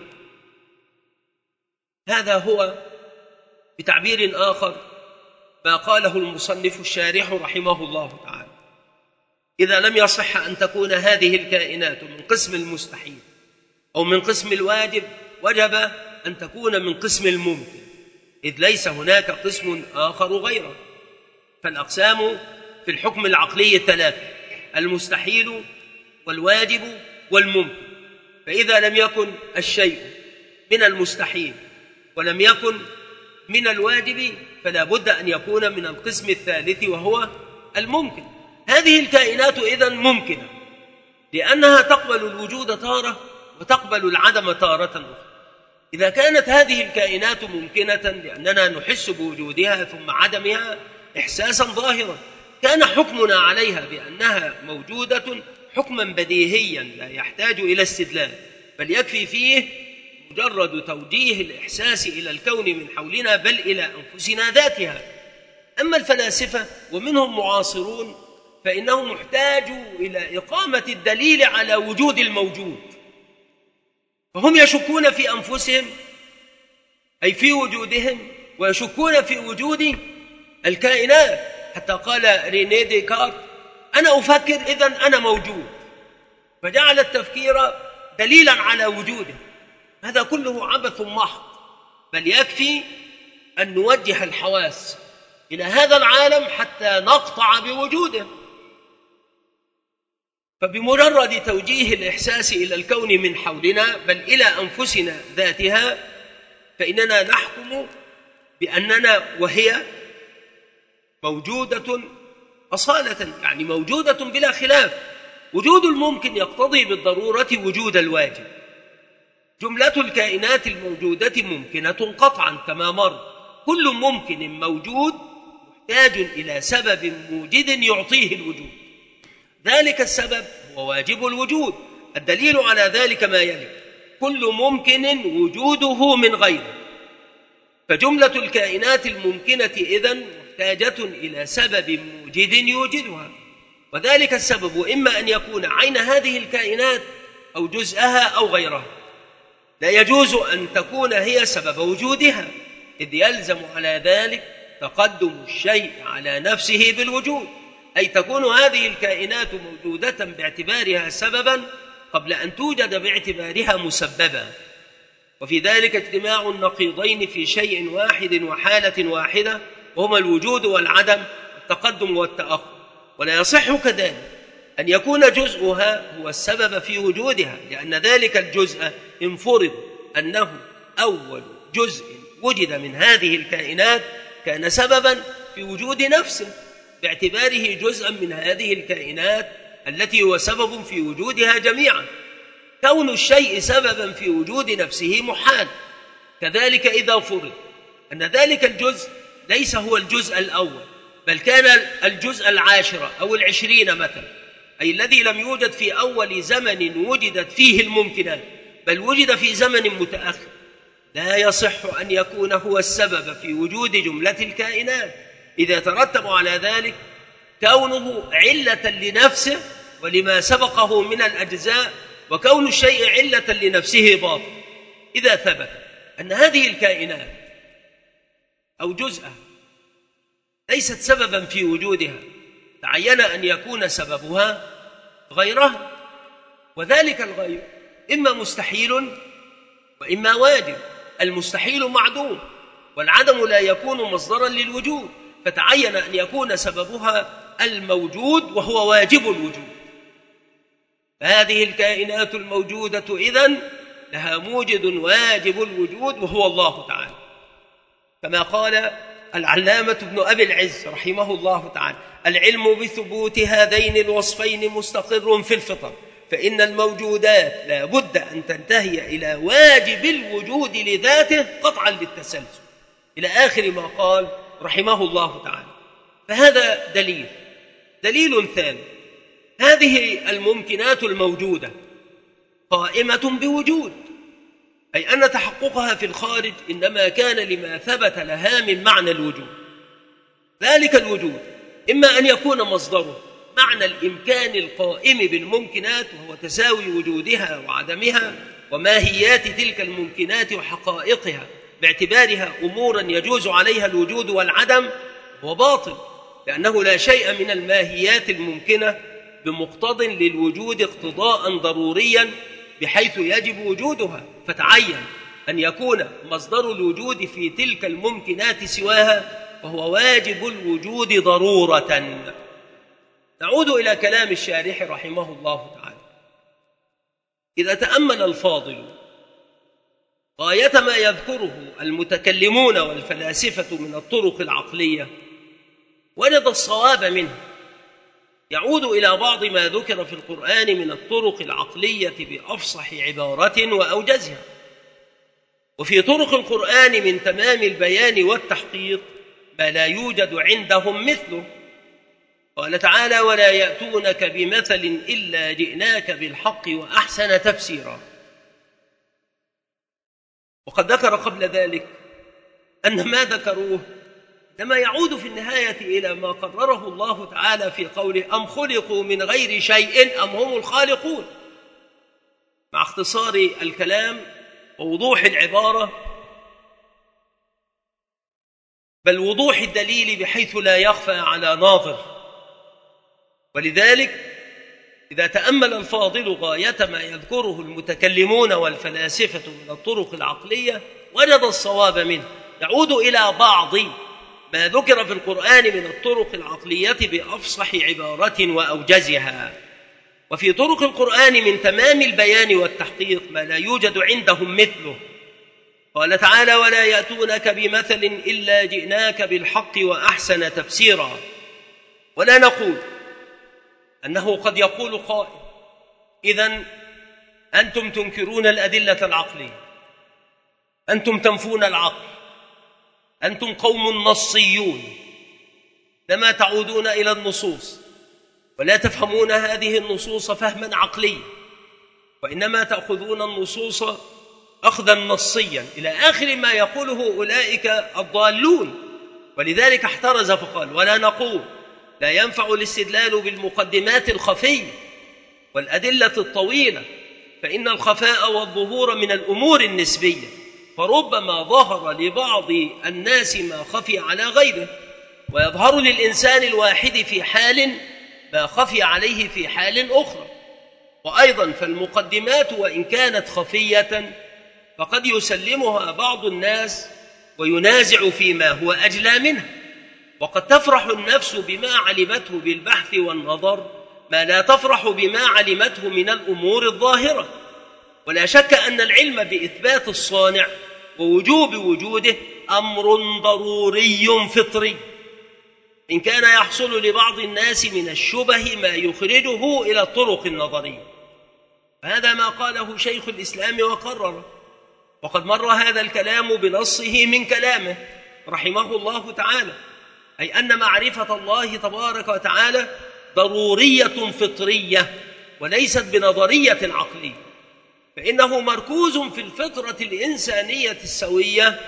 هذا هو بتعبير آخر ما قاله المصنف الشارح رحمه الله تعالى: إذا لم يصح أن تكون هذه الكائنات من قسم المستحيل أو من قسم الواجب، وجب أن تكون من قسم الممكن، إذ ليس هناك قسم آخر غيره. فالأقسام في الحكم العقلي ثلاثة: المستحيل والواجب والممكن. فإذا لم يكن الشيء من المستحيل ولم يكن من الواجب فلا بد أن يكون من القسم الثالث وهو الممكن. هذه الكائنات إذن ممكنة، لأنها تقبل الوجود تارة وتقبل العدم تارة أخرى. إذا كانت هذه الكائنات ممكنة لأننا نحس بوجودها ثم عدمها إحساسا ظاهرا، كان حكمنا عليها بأنها موجودة حكما بديهيا لا يحتاج إلى استدلال، بل يكفي فيه مجرد توجيه الإحساس إلى الكون من حولنا بل إلى أنفسنا ذاتها. أما الفلاسفة ومنهم معاصرون فإنهم احتاجوا إلى إقامة الدليل على وجود الموجود، فهم يشكون في أنفسهم أي في وجودهم، ويشكون في وجود الكائنات، حتى قال رينيه ديكارت: أنا أفكر إذن أنا موجود، فجعل التفكير دليلا على وجوده. هذا كله عبث محض، بل يكفي أن نوجه الحواس إلى هذا العالم حتى نقطع بوجوده. فبمجرد توجيه الإحساس إلى الكون من حولنا بل إلى أنفسنا ذاتها فإننا نحكم بأننا وهي موجودة أصالة، يعني موجودة بلا خلاف. وجود الممكن يقتضي بالضرورة وجود الواجب. جملة الكائنات الموجودة ممكنة قطعا كما مر. كل ممكن موجود محتاج إلى سبب موجد يعطيه الوجود، ذلك السبب هو واجب الوجود. الدليل على ذلك ما يلي: كل ممكن وجوده من غيره. فجملة الكائنات الممكنة إذن محتاجة إلى سبب موجد يوجدها، وذلك السبب إما أن يكون عين هذه الكائنات أو جزءها أو غيرها. لا يجوز أن تكون هي سبب وجودها، إذ يلزم على ذلك تقدم الشيء على نفسه بالوجود، أي تكون هذه الكائنات موجودة باعتبارها سببا قبل أن توجد باعتبارها مسببا. وفي ذلك اجتماع النقيضين في شيء واحد وحالة واحدة، وهما الوجود والعدم، التقدم والتأخر. ولا يصح كذلك أن يكون جزءها هو السبب في وجودها، لأن ذلك الجزء إن فرض أنه أول جزء وجد من هذه الكائنات كان سببا في وجود نفسه، باعتباره جزءا من هذه الكائنات التي هو سبب في وجودها جميعا. كون الشيء سببا في وجود نفسه محال. كذلك إذا فرض أن ذلك الجزء ليس هو الجزء الأول، بل كان الجزء العاشر أو العشرين مثلا، أي الذي لم يوجد في أول زمن وجدت فيه الممكنات، بل وجد في زمن متأخر، لا يصح أن يكون هو السبب في وجود جملة الكائنات، إذا ترتب على ذلك كونه علة لنفسه ولما سبقه من الأجزاء، وكون الشيء علة لنفسه باطل. إذا ثبت أن هذه الكائنات أو جزءها ليست سببا في وجودها، تعين أن يكون سببها غيرها، وذلك الغير إما مستحيل وإما واجب. المستحيل معدوم، والعدم لا يكون مصدرا للوجود، فتعين أن يكون سببها الموجود وهو واجب الوجود. هذه الكائنات الموجودة إذن لها موجد واجب الوجود وهو الله تعالى، كما قال العلامة ابن أبي العز رحمه الله تعالى: العلم بثبوت هذين الوصفين مستقر في الفطر، فإن الموجودات لا بد أن تنتهي إلى واجب الوجود لذاته قطعا للتسلسل، إلى آخر ما قال رحمه الله تعالى. فهذا دليل ثاني: هذه الممكنات الموجودة قائمة بوجود، أي أن تحققها في الخارج إنما كان لما ثبت لها من معنى الوجود. ذلك الوجود إما أن يكون مصدره معنى الإمكان القائم بالممكنات، وهو تساوي وجودها وعدمها وماهيات تلك الممكنات وحقائقها باعتبارها أمورا يجوز عليها الوجود والعدم، هو باطل، لأنه لا شيء من الماهيات الممكنة بمقتض للوجود اقتضاء ضروريا بحيث يجب وجودها، فتعين أن يكون مصدر الوجود في تلك الممكنات سواها، وهو واجب الوجود ضرورة. نعود إلى كلام الشارح رحمه الله تعالى: إذا تأمل الفاضل غاية ما يذكره المتكلمون والفلاسفة من الطرق العقلية وجد الصواب منه، يعود إلى بعض ما ذكر في القرآن من الطرق العقلية بأفصح عبارة وأوجزها. وفي طرق القرآن من تمام البيان والتحقيق ما لا يوجد عندهم مثله. قال تعالى: ولا يأتونك بمثل إلا جئناك بالحق وأحسن تفسيرا. وقد ذكر قبل ذلك أن ما ذكروه لما يعود في النهاية إلى ما قرره الله تعالى في قوله: أم خلقوا من غير شيء أم هم الخالقون، مع اختصار الكلام ووضوح العبارة، بل وضوح الدليل بحيث لا يخفى على ناظر. ولذلك إذا تأمل الفاضل غاية ما يذكره المتكلمون والفلاسفة من الطرق العقلية وجد الصواب منه، يعود إلى بعض ما ذكر في القرآن من الطرق العقلية بأفصح عبارة وأوجزها. وفي طرق القرآن من تمام البيان والتحقيق ما لا يوجد عندهم مثله. قال تعالى: ولا يأتونك بمثل إلا جئناك بالحق وأحسن تفسيرا. ولا نقول أنه قد يقول قائل: إذن أنتم تنكرون الأدلة العقلية، أنتم تنفون العقل، أنتم قوم نصيون، لما تعودون إلى النصوص ولا تفهمون هذه النصوص فهما عقليا، وإنما تأخذون النصوص أخذا نصيا، إلى آخر ما يقوله أولئك الضالون. ولذلك احترز فقال: ولا نقول لا ينفع الاستدلال بالمقدمات الخفية والأدلة الطويلة، فإن الخفاء والظهور من الأمور النسبية، فربما ظهر لبعض الناس ما خفي على غيره، ويظهر للإنسان الواحد في حال ما خفي عليه في حال أخرى. وأيضا فالمقدمات وإن كانت خفية فقد يسلمها بعض الناس وينازع فيما هو أجلى منه، وقد تفرح النفس بما علمته بالبحث والنظر ما لا تفرح بما علمته من الأمور الظاهرة. ولا شك أن العلم بإثبات الصانع ووجوب وجوده أمر ضروري فطري، إن كان يحصل لبعض الناس من الشبه ما يخرجه إلى الطرق النظرية. هذا ما قاله شيخ الإسلام وقرره، وقد مر هذا الكلام بنصه من كلامه رحمه الله تعالى، أي أن معرفة الله تبارك وتعالى ضرورية فطرية وليست بنظرية عقلية، فإنه مركوز في الفطرة الإنسانية السوية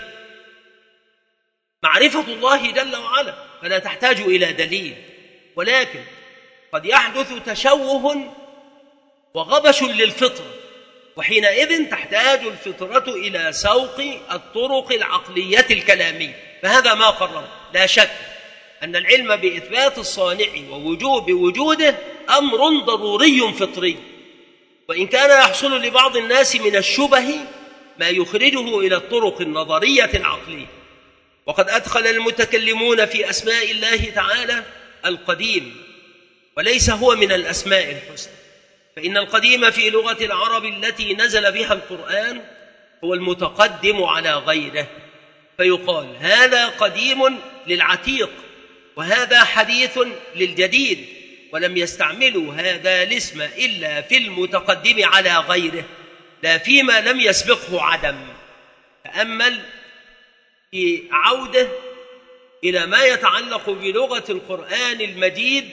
معرفة الله جل وعلا، فلا تحتاج إلى دليل. ولكن قد يحدث تشوه وغبش للفطرة، وحينئذ تحتاج الفطرة إلى سوق الطرق العقلية الكلامية، فهذا ما قرر. لا شك أن العلم بإثبات الصانع ووجوب وجوده أمر ضروري فطري، وإن كان يحصل لبعض الناس من الشبه ما يخرجه إلى الطرق النظرية العقلية. وقد أدخل المتكلمون في أسماء الله تعالى القديم، وليس هو من الأسماء الحسنى، فإن القديم في لغة العرب التي نزل بها القرآن هو المتقدم على غيره، فيقال هذا قديم للعتيق وهذا حديث للجديد، ولم يستعملوا هذا الاسم إلا في المتقدم على غيره لا فيما لم يسبقه عدم. تأمل في عودة إلى ما يتعلق بلغة القرآن المجيد،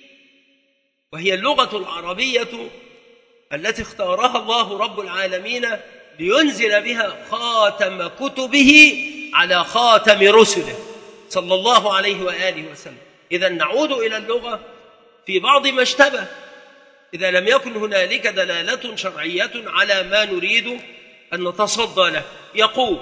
وهي اللغة العربية التي اختارها الله رب العالمين لينزل بها خاتم كتبه على خاتم رسله صلى الله عليه وآله وسلم. إذا نعود إلى اللغة في بعض ما اشتبه إذا لم يكن هنالك دلالة شرعية على ما نريد أن نتصدى له. يقول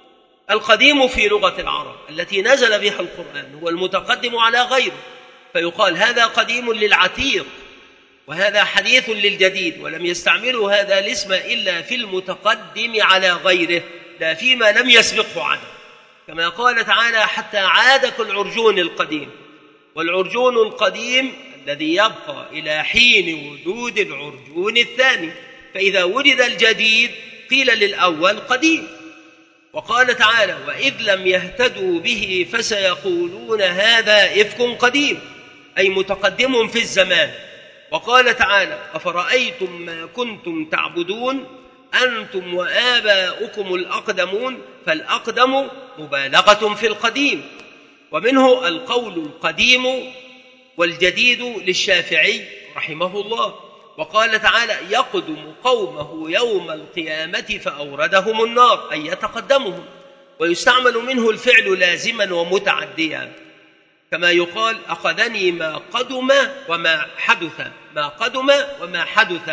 القديم في لغة العرب التي نزل بها القرآن هو المتقدم على غيره، فيقال هذا قديم للعتيق وهذا حديث للجديد، ولم يستعملوا هذا الاسم إلا في المتقدم على غيره لا فيما لم يسبقه عدم، كما قال تعالى حتى عاد كالعرجون القديم. والعرجون القديم الذي يبقى إلى حين وجود العرجون الثاني، فإذا وجد الجديد قيل للأول قديم. وقال تعالى وإذ لم يهتدوا به فسيقولون هذا إفك قديم، أي متقدم في الزمان. وقال تعالى أفرأيتم ما كنتم تعبدون أنتم وآباؤكم الأقدمون، فالأقدم مبالغة في القديم. ومنه القول القديم والجديد للشافعي رحمه الله. وقال تعالى يقدم قومه يوم القيامة فأوردهم النار، أي يتقدمهم. ويستعمل منه الفعل لازما ومتعديا، كما يقال أخذني ما قدم وما حدث، ما قدم وما حدث.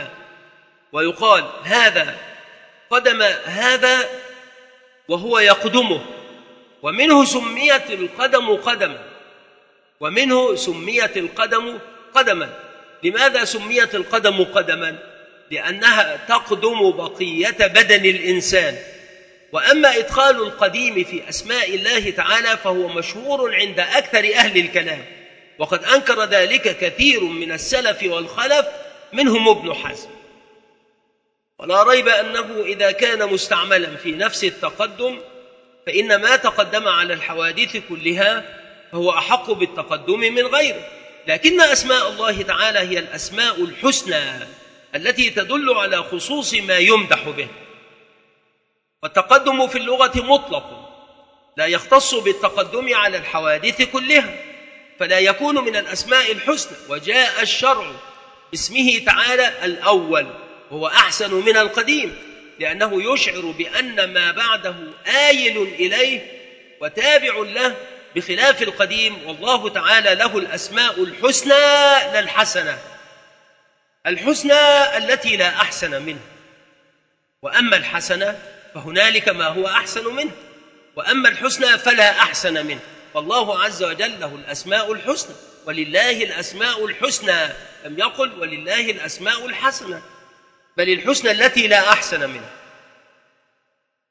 ويقال هذا قدم هذا وهو يقدمه. ومنه سميت القدم قدما، ومنه سميت القدم قدما. لماذا سميت القدم قدما؟ لأنها تقدم بقية بدن الإنسان. وأما إدخال القديم في أسماء الله تعالى فهو مشهور عند أكثر أهل الكلام، وقد أنكر ذلك كثير من السلف والخلف منهم ابن حزم. ولا ريب أنه إذا كان مستعملا في نفس التقدم فإن ما تقدم على الحوادث كلها فهو أحق بالتقدم من غيره. لكن أسماء الله تعالى هي الأسماء الحسنى التي تدل على خصوص ما يمدح به. والتقدم في اللغة مطلق لا يختص بالتقدم على الحوادث كلها، فلا يكون من الأسماء الحسنى. وجاء الشرع باسمه تعالى الأول وهو أحسن من القديم، لأنه يشعر بأن ما بعده آيل إليه وتابع له بخلاف القديم. والله تعالى له الأسماء الحسنى لا الحسنة، الحسنى التي لا أحسن منه. وأما الحسنة فهنالك ما هو أحسن منه، وأما الحسنى فلا أحسن منه. فالله عز وجل له الأسماء الحسنى، ولله الأسماء الحسنى، لم يقل ولله الأسماء الحسنة، بل الحسنى التي لا أحسن منها.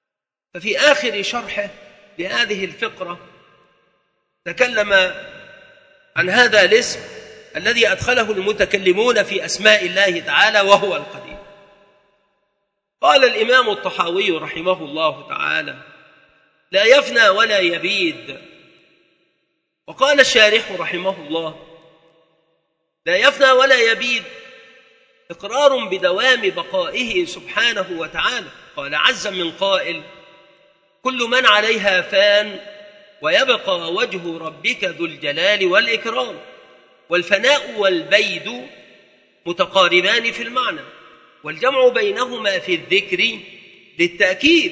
ففي آخر شرحه لهذه الفقرة تكلم عن هذا الاسم الذي أدخله المتكلمون في أسماء الله تعالى وهو القدير. قال الإمام الطحاوي رحمه الله تعالى: لا يفنى ولا يبيد. وقال الشارح رحمه الله: لا يفنى ولا يبيد إقرار بدوام بقائه سبحانه وتعالى. قال عز من قائل: كل من عليها فان ويبقى وجه ربك ذو الجلال والإكرام. والفناء والبيد متقاربان في المعنى، والجمع بينهما في الذكر للتأكيد.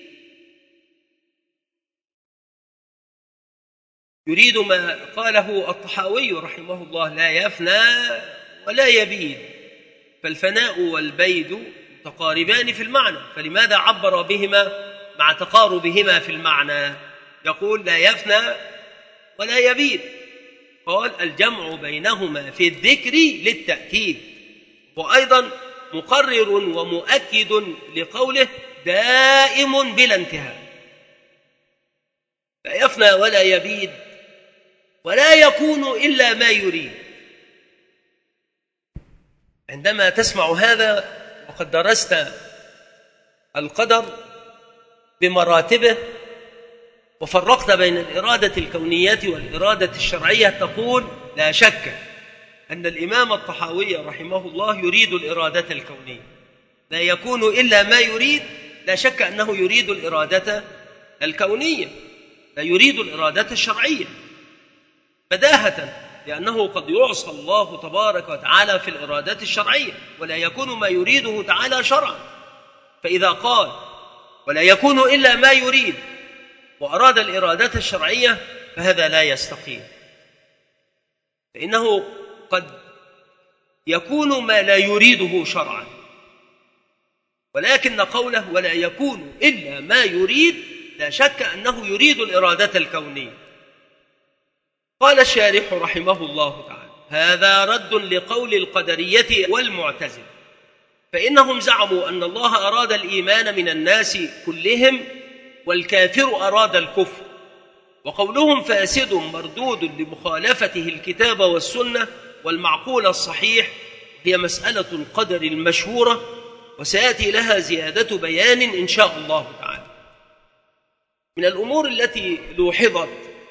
يريد ما قاله الطحاوي رحمه الله: لا يفنى ولا يبيد، فالفناء والبيد متقاربان في المعنى، فلماذا عبر بهما مع تقاربهما في المعنى؟ يقول لا يفنى ولا يبيد، قال الجمع بينهما في الذكر للتأكيد، وأيضا مقرر ومؤكد لقوله دائم بلا انتهاء. لا يفنى ولا يبيد ولا يكون إلا ما يريد. عندما تسمع هذا وقد درست القدر بمراتبه وفرقت بين الإرادة الكونية والإرادة الشرعية، تقول لا شك أن الإمام الطحاوي رحمه الله يريد الإرادة الكونية. لا يكون إلا ما يريد، لا شك أنه يريد الإرادة الكونية، لا يريد الإرادة الشرعية بداهة، لأنه قد يعصى الله تبارك وتعالى في الإرادة الشرعية، ولا يكون ما يريده تعالى شرعا. فإذا قال ولا يكون إلا ما يريد وأراد الإرادة الشرعية فهذا لا يستقيم، فإنه قد يكون ما لا يريده شرعا، ولكن قوله ولا يكون إلا ما يريد لا شك أنه يريد الإرادة الكونية. قال الشارح رحمه الله تعالى: هذا رد لقول القدرية والمعتزلة، فإنهم زعموا أن الله أراد الإيمان من الناس كلهم والكافر أراد الكفر، وقولهم فاسد مردود لمخالفته الكتاب والسنة والمعقول الصحيح، هي مسألة القدر المشهورة وسيأتي لها زيادة بيان إن شاء الله تعالى. من الأمور التي لوحظت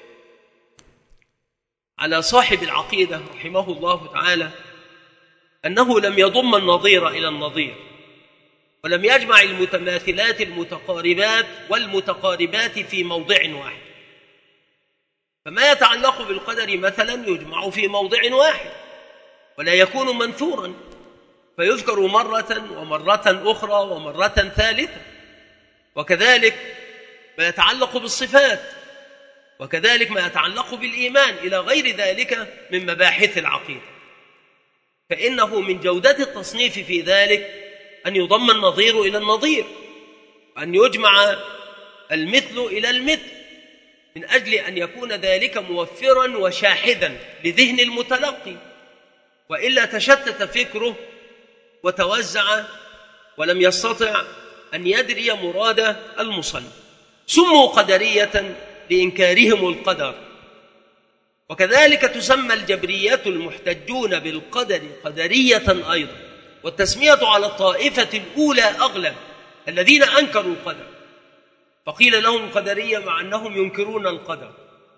على صاحب العقيدة رحمه الله تعالى أنه لم يضم النظير إلى النظير، ولم يجمع المتماثلات المتقاربات والمتقاربات في موضع واحد. فما يتعلق بالقدر مثلا يجمع في موضع واحد ولا يكون منثورا، فيذكر مرة ومرة أخرى ومرة ثالثة. وكذلك ما يتعلق بالصفات، وكذلك ما يتعلق بالإيمان، إلى غير ذلك من مباحث العقيدة. فإنه من جودة التصنيف في ذلك أن يضم النظير إلى النظير، أن يجمع المثل إلى المثل، من أجل أن يكون ذلك موفرا وشاحذا لذهن المتلقي، وإلا تشتت فكره وتوزع ولم يستطع أن يدري مراد المصنف. سموا قدرية لإنكارهم القدر، وكذلك تسمى الجبرية المحتجون بالقدر قدرية أيضا، والتسمية على الطائفة الأولى أغلب الذين أنكروا القدر، فقيل لهم قدرية مع أنهم ينكرون القدر.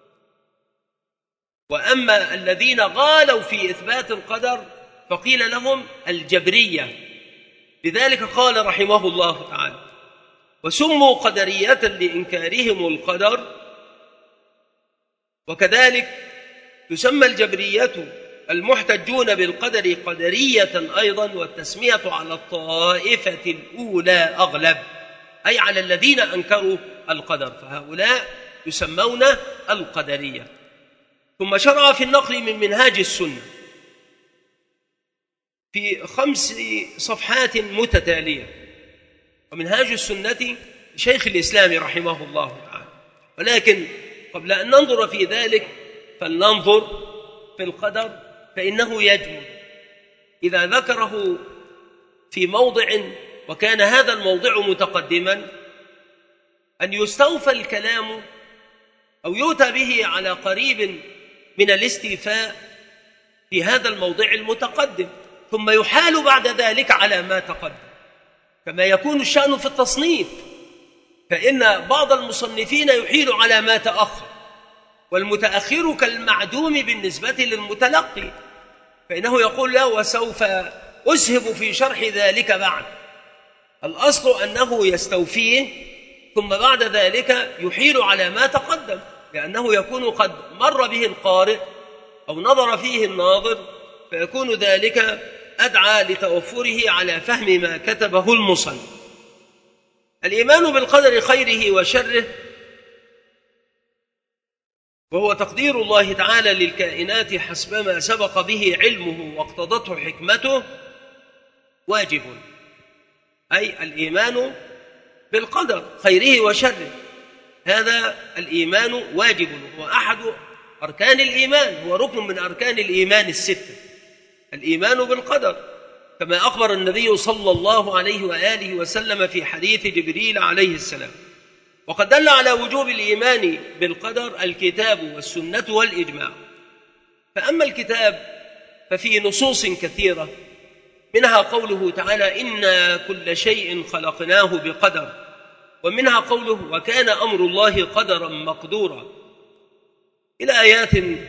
وأما الذين غالوا في إثبات القدر فقيل لهم الجبرية. لذلك قال رحمه الله تعالى: وسموا قدرية لإنكارهم القدر. وكذلك تسمى الجبرية المحتجون بالقدر قدرية أيضا، والتسمية على الطائفة الأولى أغلب، أي على الذين أنكروا القدر، فهؤلاء يسمون القدرية. ثم شرع في النقل من منهاج السنة في 5 صفحات متتالية، ومنهاج السنة شيخ الإسلام رحمه الله تعالى. ولكن قبل أن ننظر في ذلك فلننظر في القدر، فإنه يجمل إذا ذكره في موضع وكان هذا الموضع متقدما أن يستوفى الكلام أو يؤتى به على قريب من الاستيفاء في هذا الموضع المتقدم، ثم يحال بعد ذلك على ما تقدم، كما يكون الشأن في التصنيف، فإن بعض المصنفين يحيل على ما تأخر، والمتأخر كالمعدوم بالنسبة للمتلقي، فإنه يقول له وسوف أسهب في شرح ذلك بعد. الأصل أنه يستوفيه ثم بعد ذلك يحيل على ما تقدم، لأنه يكون قد مر به القارئ أو نظر فيه الناظر، فيكون ذلك أدعى لتوفره على فهم ما كتبه المصنف. الإيمان بالقدر خيره وشره، وهو تقدير الله تعالى للكائنات حسب ما سبق به علمه واقتضته حكمته، واجب، أي الإيمان بالقدر خيره وشره، هذا الإيمان واجب، هو أحد أركان الإيمان، هو ركن من أركان الإيمان الستة، الإيمان بالقدر، كما أخبر النبي صلى الله عليه وآله وسلم في حديث جبريل عليه السلام. وقد دل على وجوب الإيمان بالقدر الكتاب والسنة والإجماع. فأما الكتاب ففي نصوص كثيرة، منها قوله تعالى إنا كل شيء خلقناه بقدر، ومنها قوله وكان أمر الله قدرا مقدورا، إلى آيات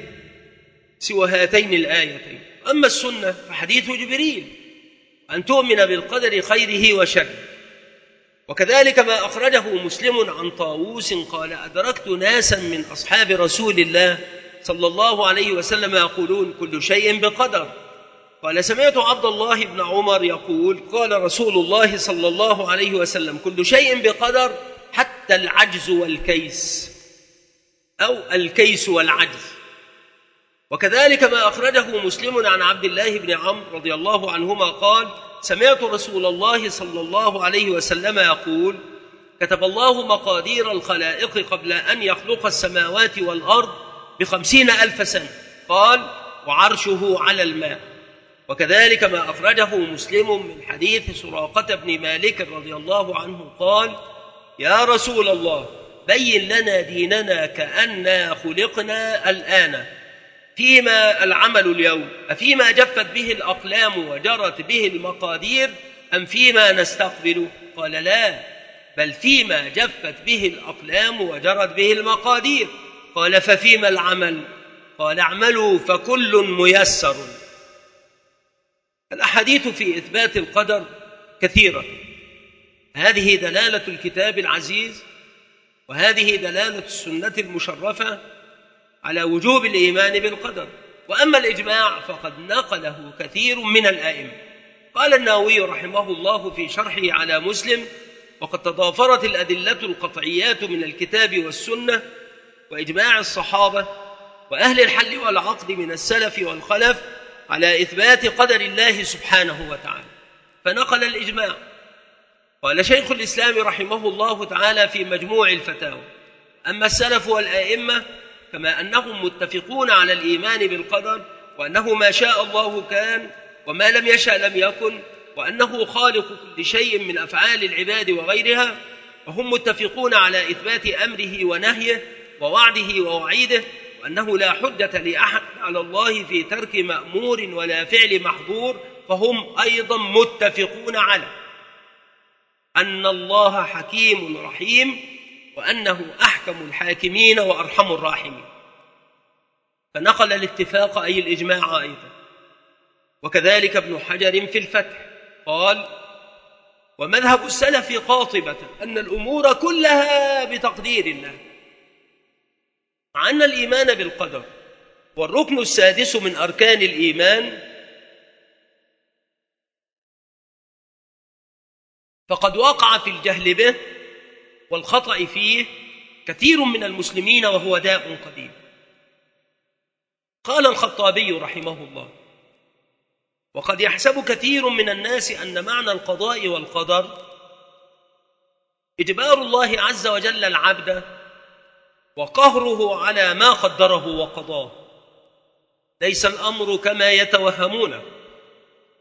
سوى هاتين الآيتين. أما السنة فحديث جبريل أن تؤمن بالقدر خيره وشره. وكذلك ما أخرجه مسلم عن طاووس قال أدركت ناسا من أصحاب رسول الله صلى الله عليه وسلم يقولون كل شيء بقدر. قال سمعت عبد الله بن عمر يقول قال رسول الله صلى الله عليه وسلم كل شيء بقدر حتى العجز والكيس، أو الكيس والعجز. وكذلك ما أخرجه مسلم عن عبد الله بن عمرو رضي الله عنهما قال سمعت رسول الله صلى الله عليه وسلم يقول كتب الله مقادير الخلائق قبل أن يخلق السماوات والأرض ب50,000 سنة، قال وعرشه على الماء. وكذلك ما أخرجه مسلم من حديث سراقة بن مالك رضي الله عنه قال يا رسول الله بين لنا ديننا كأننا خلقنا الآن، فيما العمل اليوم، أفيما جفت به الأقلام وجرت به المقادير أم فيما نستقبل؟ قال لا، بل فيما جفت به الأقلام وجرت به المقادير. قال ففيما العمل؟ قال اعملوا فكل ميسر. الأحاديث في إثبات القدر كثيرة، هذه دلالة الكتاب العزيز، وهذه دلالة السنة المشرفة على وجوب الإيمان بالقدر. وأما الإجماع فقد نقله كثير من الآئمة. قال النووي رحمه الله في شرحه على مسلم وقد تضافرت الأدلة القطعيات من الكتاب والسنة وإجماع الصحابة وأهل الحل والعقد من السلف والخلف على إثبات قدر الله سبحانه وتعالى، فنقل الإجماع. قال شيخ الإسلام رحمه الله تعالى في مجموع الفتاوى أما السلف والآئمة كما أنهم متفقون على الإيمان بالقدر، وأنه ما شاء الله كان وما لم يشأ لم يكن، وأنه خالق كل شيء من أفعال العباد وغيرها، وهم متفقون على إثبات أمره ونهيه ووعده ووعيده، وأنه لا حجة لأحد على الله في ترك مأمور ولا فعل محظور، فهم أيضا متفقون على أن الله حكيم رحيم، وأنه أحكم الحاكمين وأرحم الراحمين. فنقل الاتفاق أي الإجماع أيضا. وكذلك ابن حجر في الفتح قال ومذهب السلف قاطبة أن الأمور كلها بتقدير الله، مع أن الإيمان بالقدر والركن السادس من أركان الإيمان فقد وقع في الجهل به والخطأ فيه كثير من المسلمين، وهو داء قديم. قال الخطابي رحمه الله وقد يحسب كثير من الناس أن معنى القضاء والقدر إجبار الله عز وجل العبد وقهره على ما قدره وقضاه. ليس الأمر كما يتوهمون،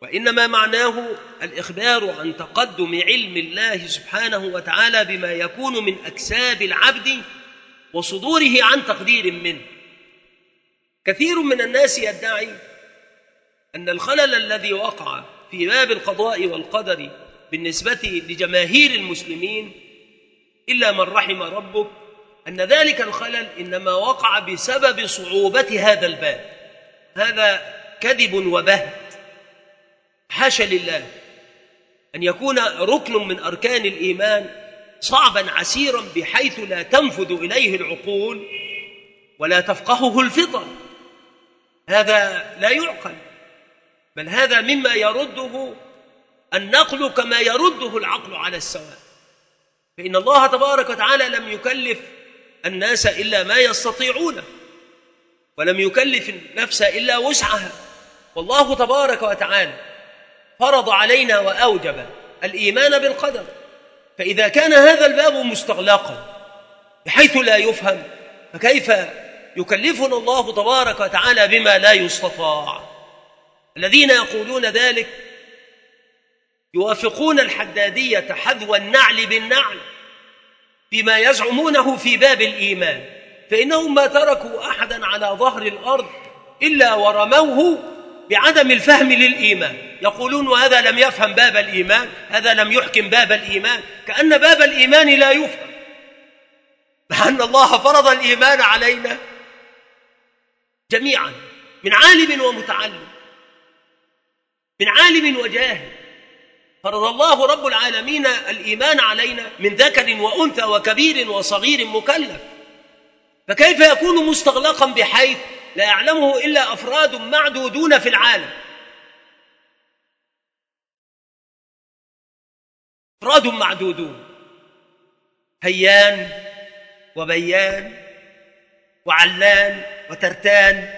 وإنما معناه الإخبار عن تقدم علم الله سبحانه وتعالى بما يكون من أكساب العبد وصدوره عن تقدير منه. كثير من الناس يدعي أن الخلل الذي وقع في باب القضاء والقدر بالنسبة لجماهير المسلمين إلا من رحم ربك، أن ذلك الخلل إنما وقع بسبب صعوبة هذا الباب. هذا كذب وبهت. حاشا لله أن يكون ركن من أركان الإيمان صعبا عسيرا بحيث لا تنفذ إليه العقول ولا تفقهه الفطر. هذا لا يعقل، بل هذا مما يرده النقل كما يرده العقل على السواء. فإن الله تبارك وتعالى لم يكلف الناس إلا ما يستطيعونه، ولم يكلف النفس إلا وسعها. والله تبارك وتعالى فرض علينا وأوجب الإيمان بالقدر، فإذا كان هذا الباب مستغلقا بحيث لا يفهم، فكيف يكلفنا الله تبارك وتعالى بما لا يستطاع؟ الذين يقولون ذلك يوافقون الحدادية حذو النعل بالنعل فيما يزعمونه في باب الإيمان، فإنهم ما تركوا أحدا على ظهر الأرض إلا ورموه بعدم الفهم للإيمان. يقولون وهذا لم يفهم باب الإيمان، هذا لم يحكم باب الإيمان، كأن باب الإيمان لا يفهم، مع أن الله فرض الإيمان علينا جميعا، من عالم ومتعلم، من عالم وجاهل. فرض الله رب العالمين الإيمان علينا من ذكر وأنثى وكبير وصغير مكلف، فكيف يكون مستغلقا بحيث لا يعلمه إلا أفراد معدودون في العالم؟ أفراد معدودون، هيان وبيان وعلان وترتان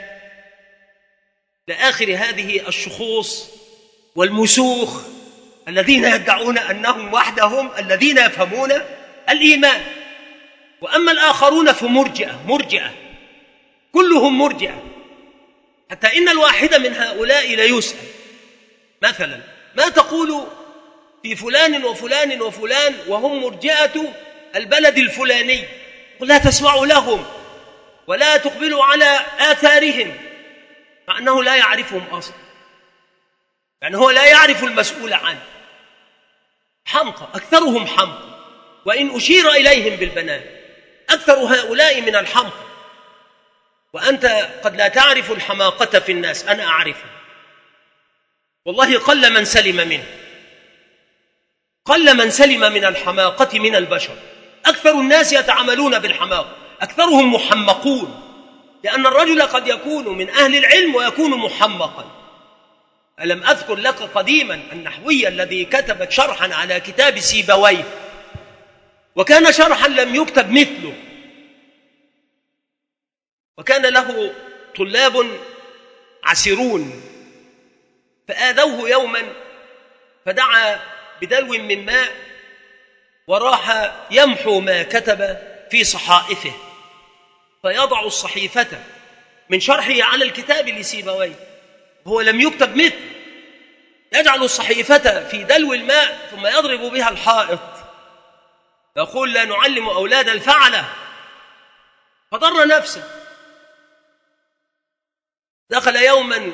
لآخر هذه الشخوص والمسوخ الذين يدعون أنهم وحدهم الذين يفهمون الإيمان. وأما الآخرون فمرجئة كلهم مرجئة، حتى إن الواحد من هؤلاء ليسأل مثلا ما تقول في فلان وفلان وفلان وهم مرجئة البلد الفلاني؟ لا تسمعوا لهم ولا تقبلوا على آثارهم، مع أنه لا يعرفهم أصلا، يعني هو لا يعرف المسؤول عنه. حمقى، أكثرهم حمقى، وإن أشير إليهم بالبنان أكثر هؤلاء من الحمقى. وأنت قد لا تعرف الحماقة في الناس، أنا أعرفها والله، قل من سلم منه، قل من سلم من الحماقة من البشر. أكثر الناس يتعاملون بالحماقة، أكثرهم محمقون، لأن الرجل قد يكون من أهل العلم ويكون محمقا. ألم أذكر لك قديما النحوي الذي كتبت شرحا على كتاب سيبويه، وكان شرحا لم يكتب مثله، وكان له طلاب عسرون فآذوه يوما فدعا بدلو من ماء وراح يمحو ما كتب في صحائفه، فيضع الصحيفة من شرحه على الكتاب لسيبويه، هو لم يكتب مثل، يجعل الصحيفة في دلو الماء ثم يضرب بها الحائط، يقول لا نعلم أولاد الفعلة، فضر نفسه. دخل يوما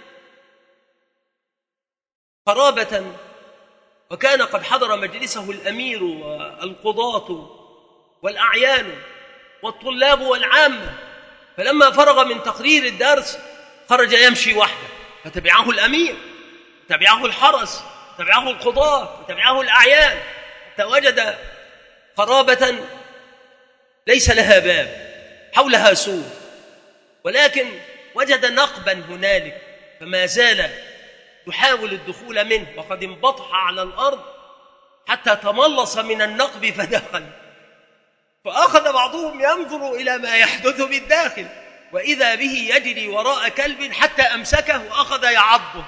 قرابة وكان قد حضر مجلسه الأمير والقضاة والأعيان والطلاب والعامة، فلما فرغ من تقرير الدرس خرج يمشي وحده، فتبعه الأمير، تبعه الحرس، تبعه القضاة، تبعه الأعيان، حتى وجد قرابة ليس لها باب، حولها سور، ولكن وجد نقبا هنالك فما زال يحاول الدخول منه، وقد انبطح على الأرض حتى تملص من النقب فدخل، فأخذ بعضهم ينظر إلى ما يحدث بالداخل، وإذا به يجري وراء كلب حتى أمسكه وأخذ يعضه.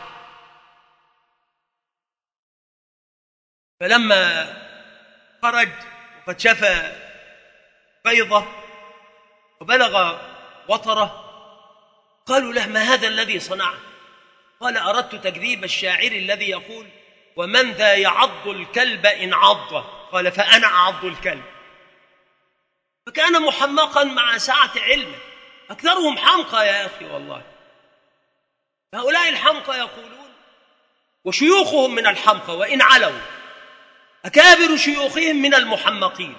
فلما خرج وقد شفى بيضة وبلغ وطره قالوا له ما هذا الذي صنعه؟ قال أردت تكذيب الشاعر الذي يقول ومن ذا يعض الكلب إن عضه، قال فأنا أعض الكلب. فكان محمقا مع سعة علمه. أكثرهم حمقى يا أخي والله. هؤلاء الحمقى يقولون وشيوخهم من الحمقى وإن علوا، أكابر شيوخهم من المحمقين.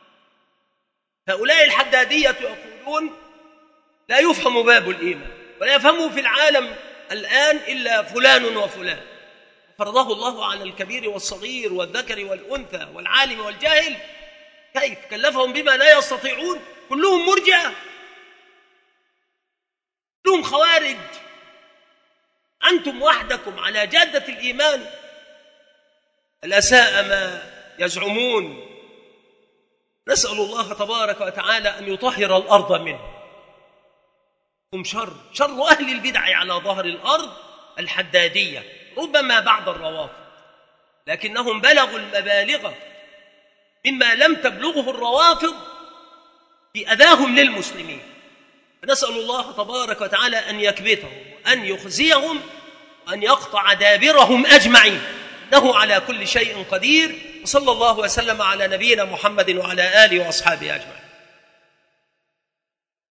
هؤلاء الحدادية يقولون لا يفهم باب الإيمان ولا يفهمه في العالم الآن إلا فلان وفلان، فرضه الله على الكبير والصغير والذكر والأنثى والعالم والجاهل. كيف كلفهم بما لا يستطيعون؟ كلهم مرجئة، كلهم خوارج. أنتم وحدكم على جادة الإيمان. الأساء ما يزعمون. نسأل الله تبارك وتعالى أن يطهر الأرض منه. هم شر أهل البدع على ظهر الأرض الحدادية، ربما بعد الروافض، لكنهم بلغوا المبالغ مما لم تبلغه الروافض في أذاهم للمسلمين. فنسأل الله تبارك وتعالى أن يكبتهم وأن يخزيهم وأن يقطع دابرهم أجمعين، إنه على كل شيء قدير. وصلى الله وسلم على نبينا محمد وعلى آله وأصحابه أجمعين.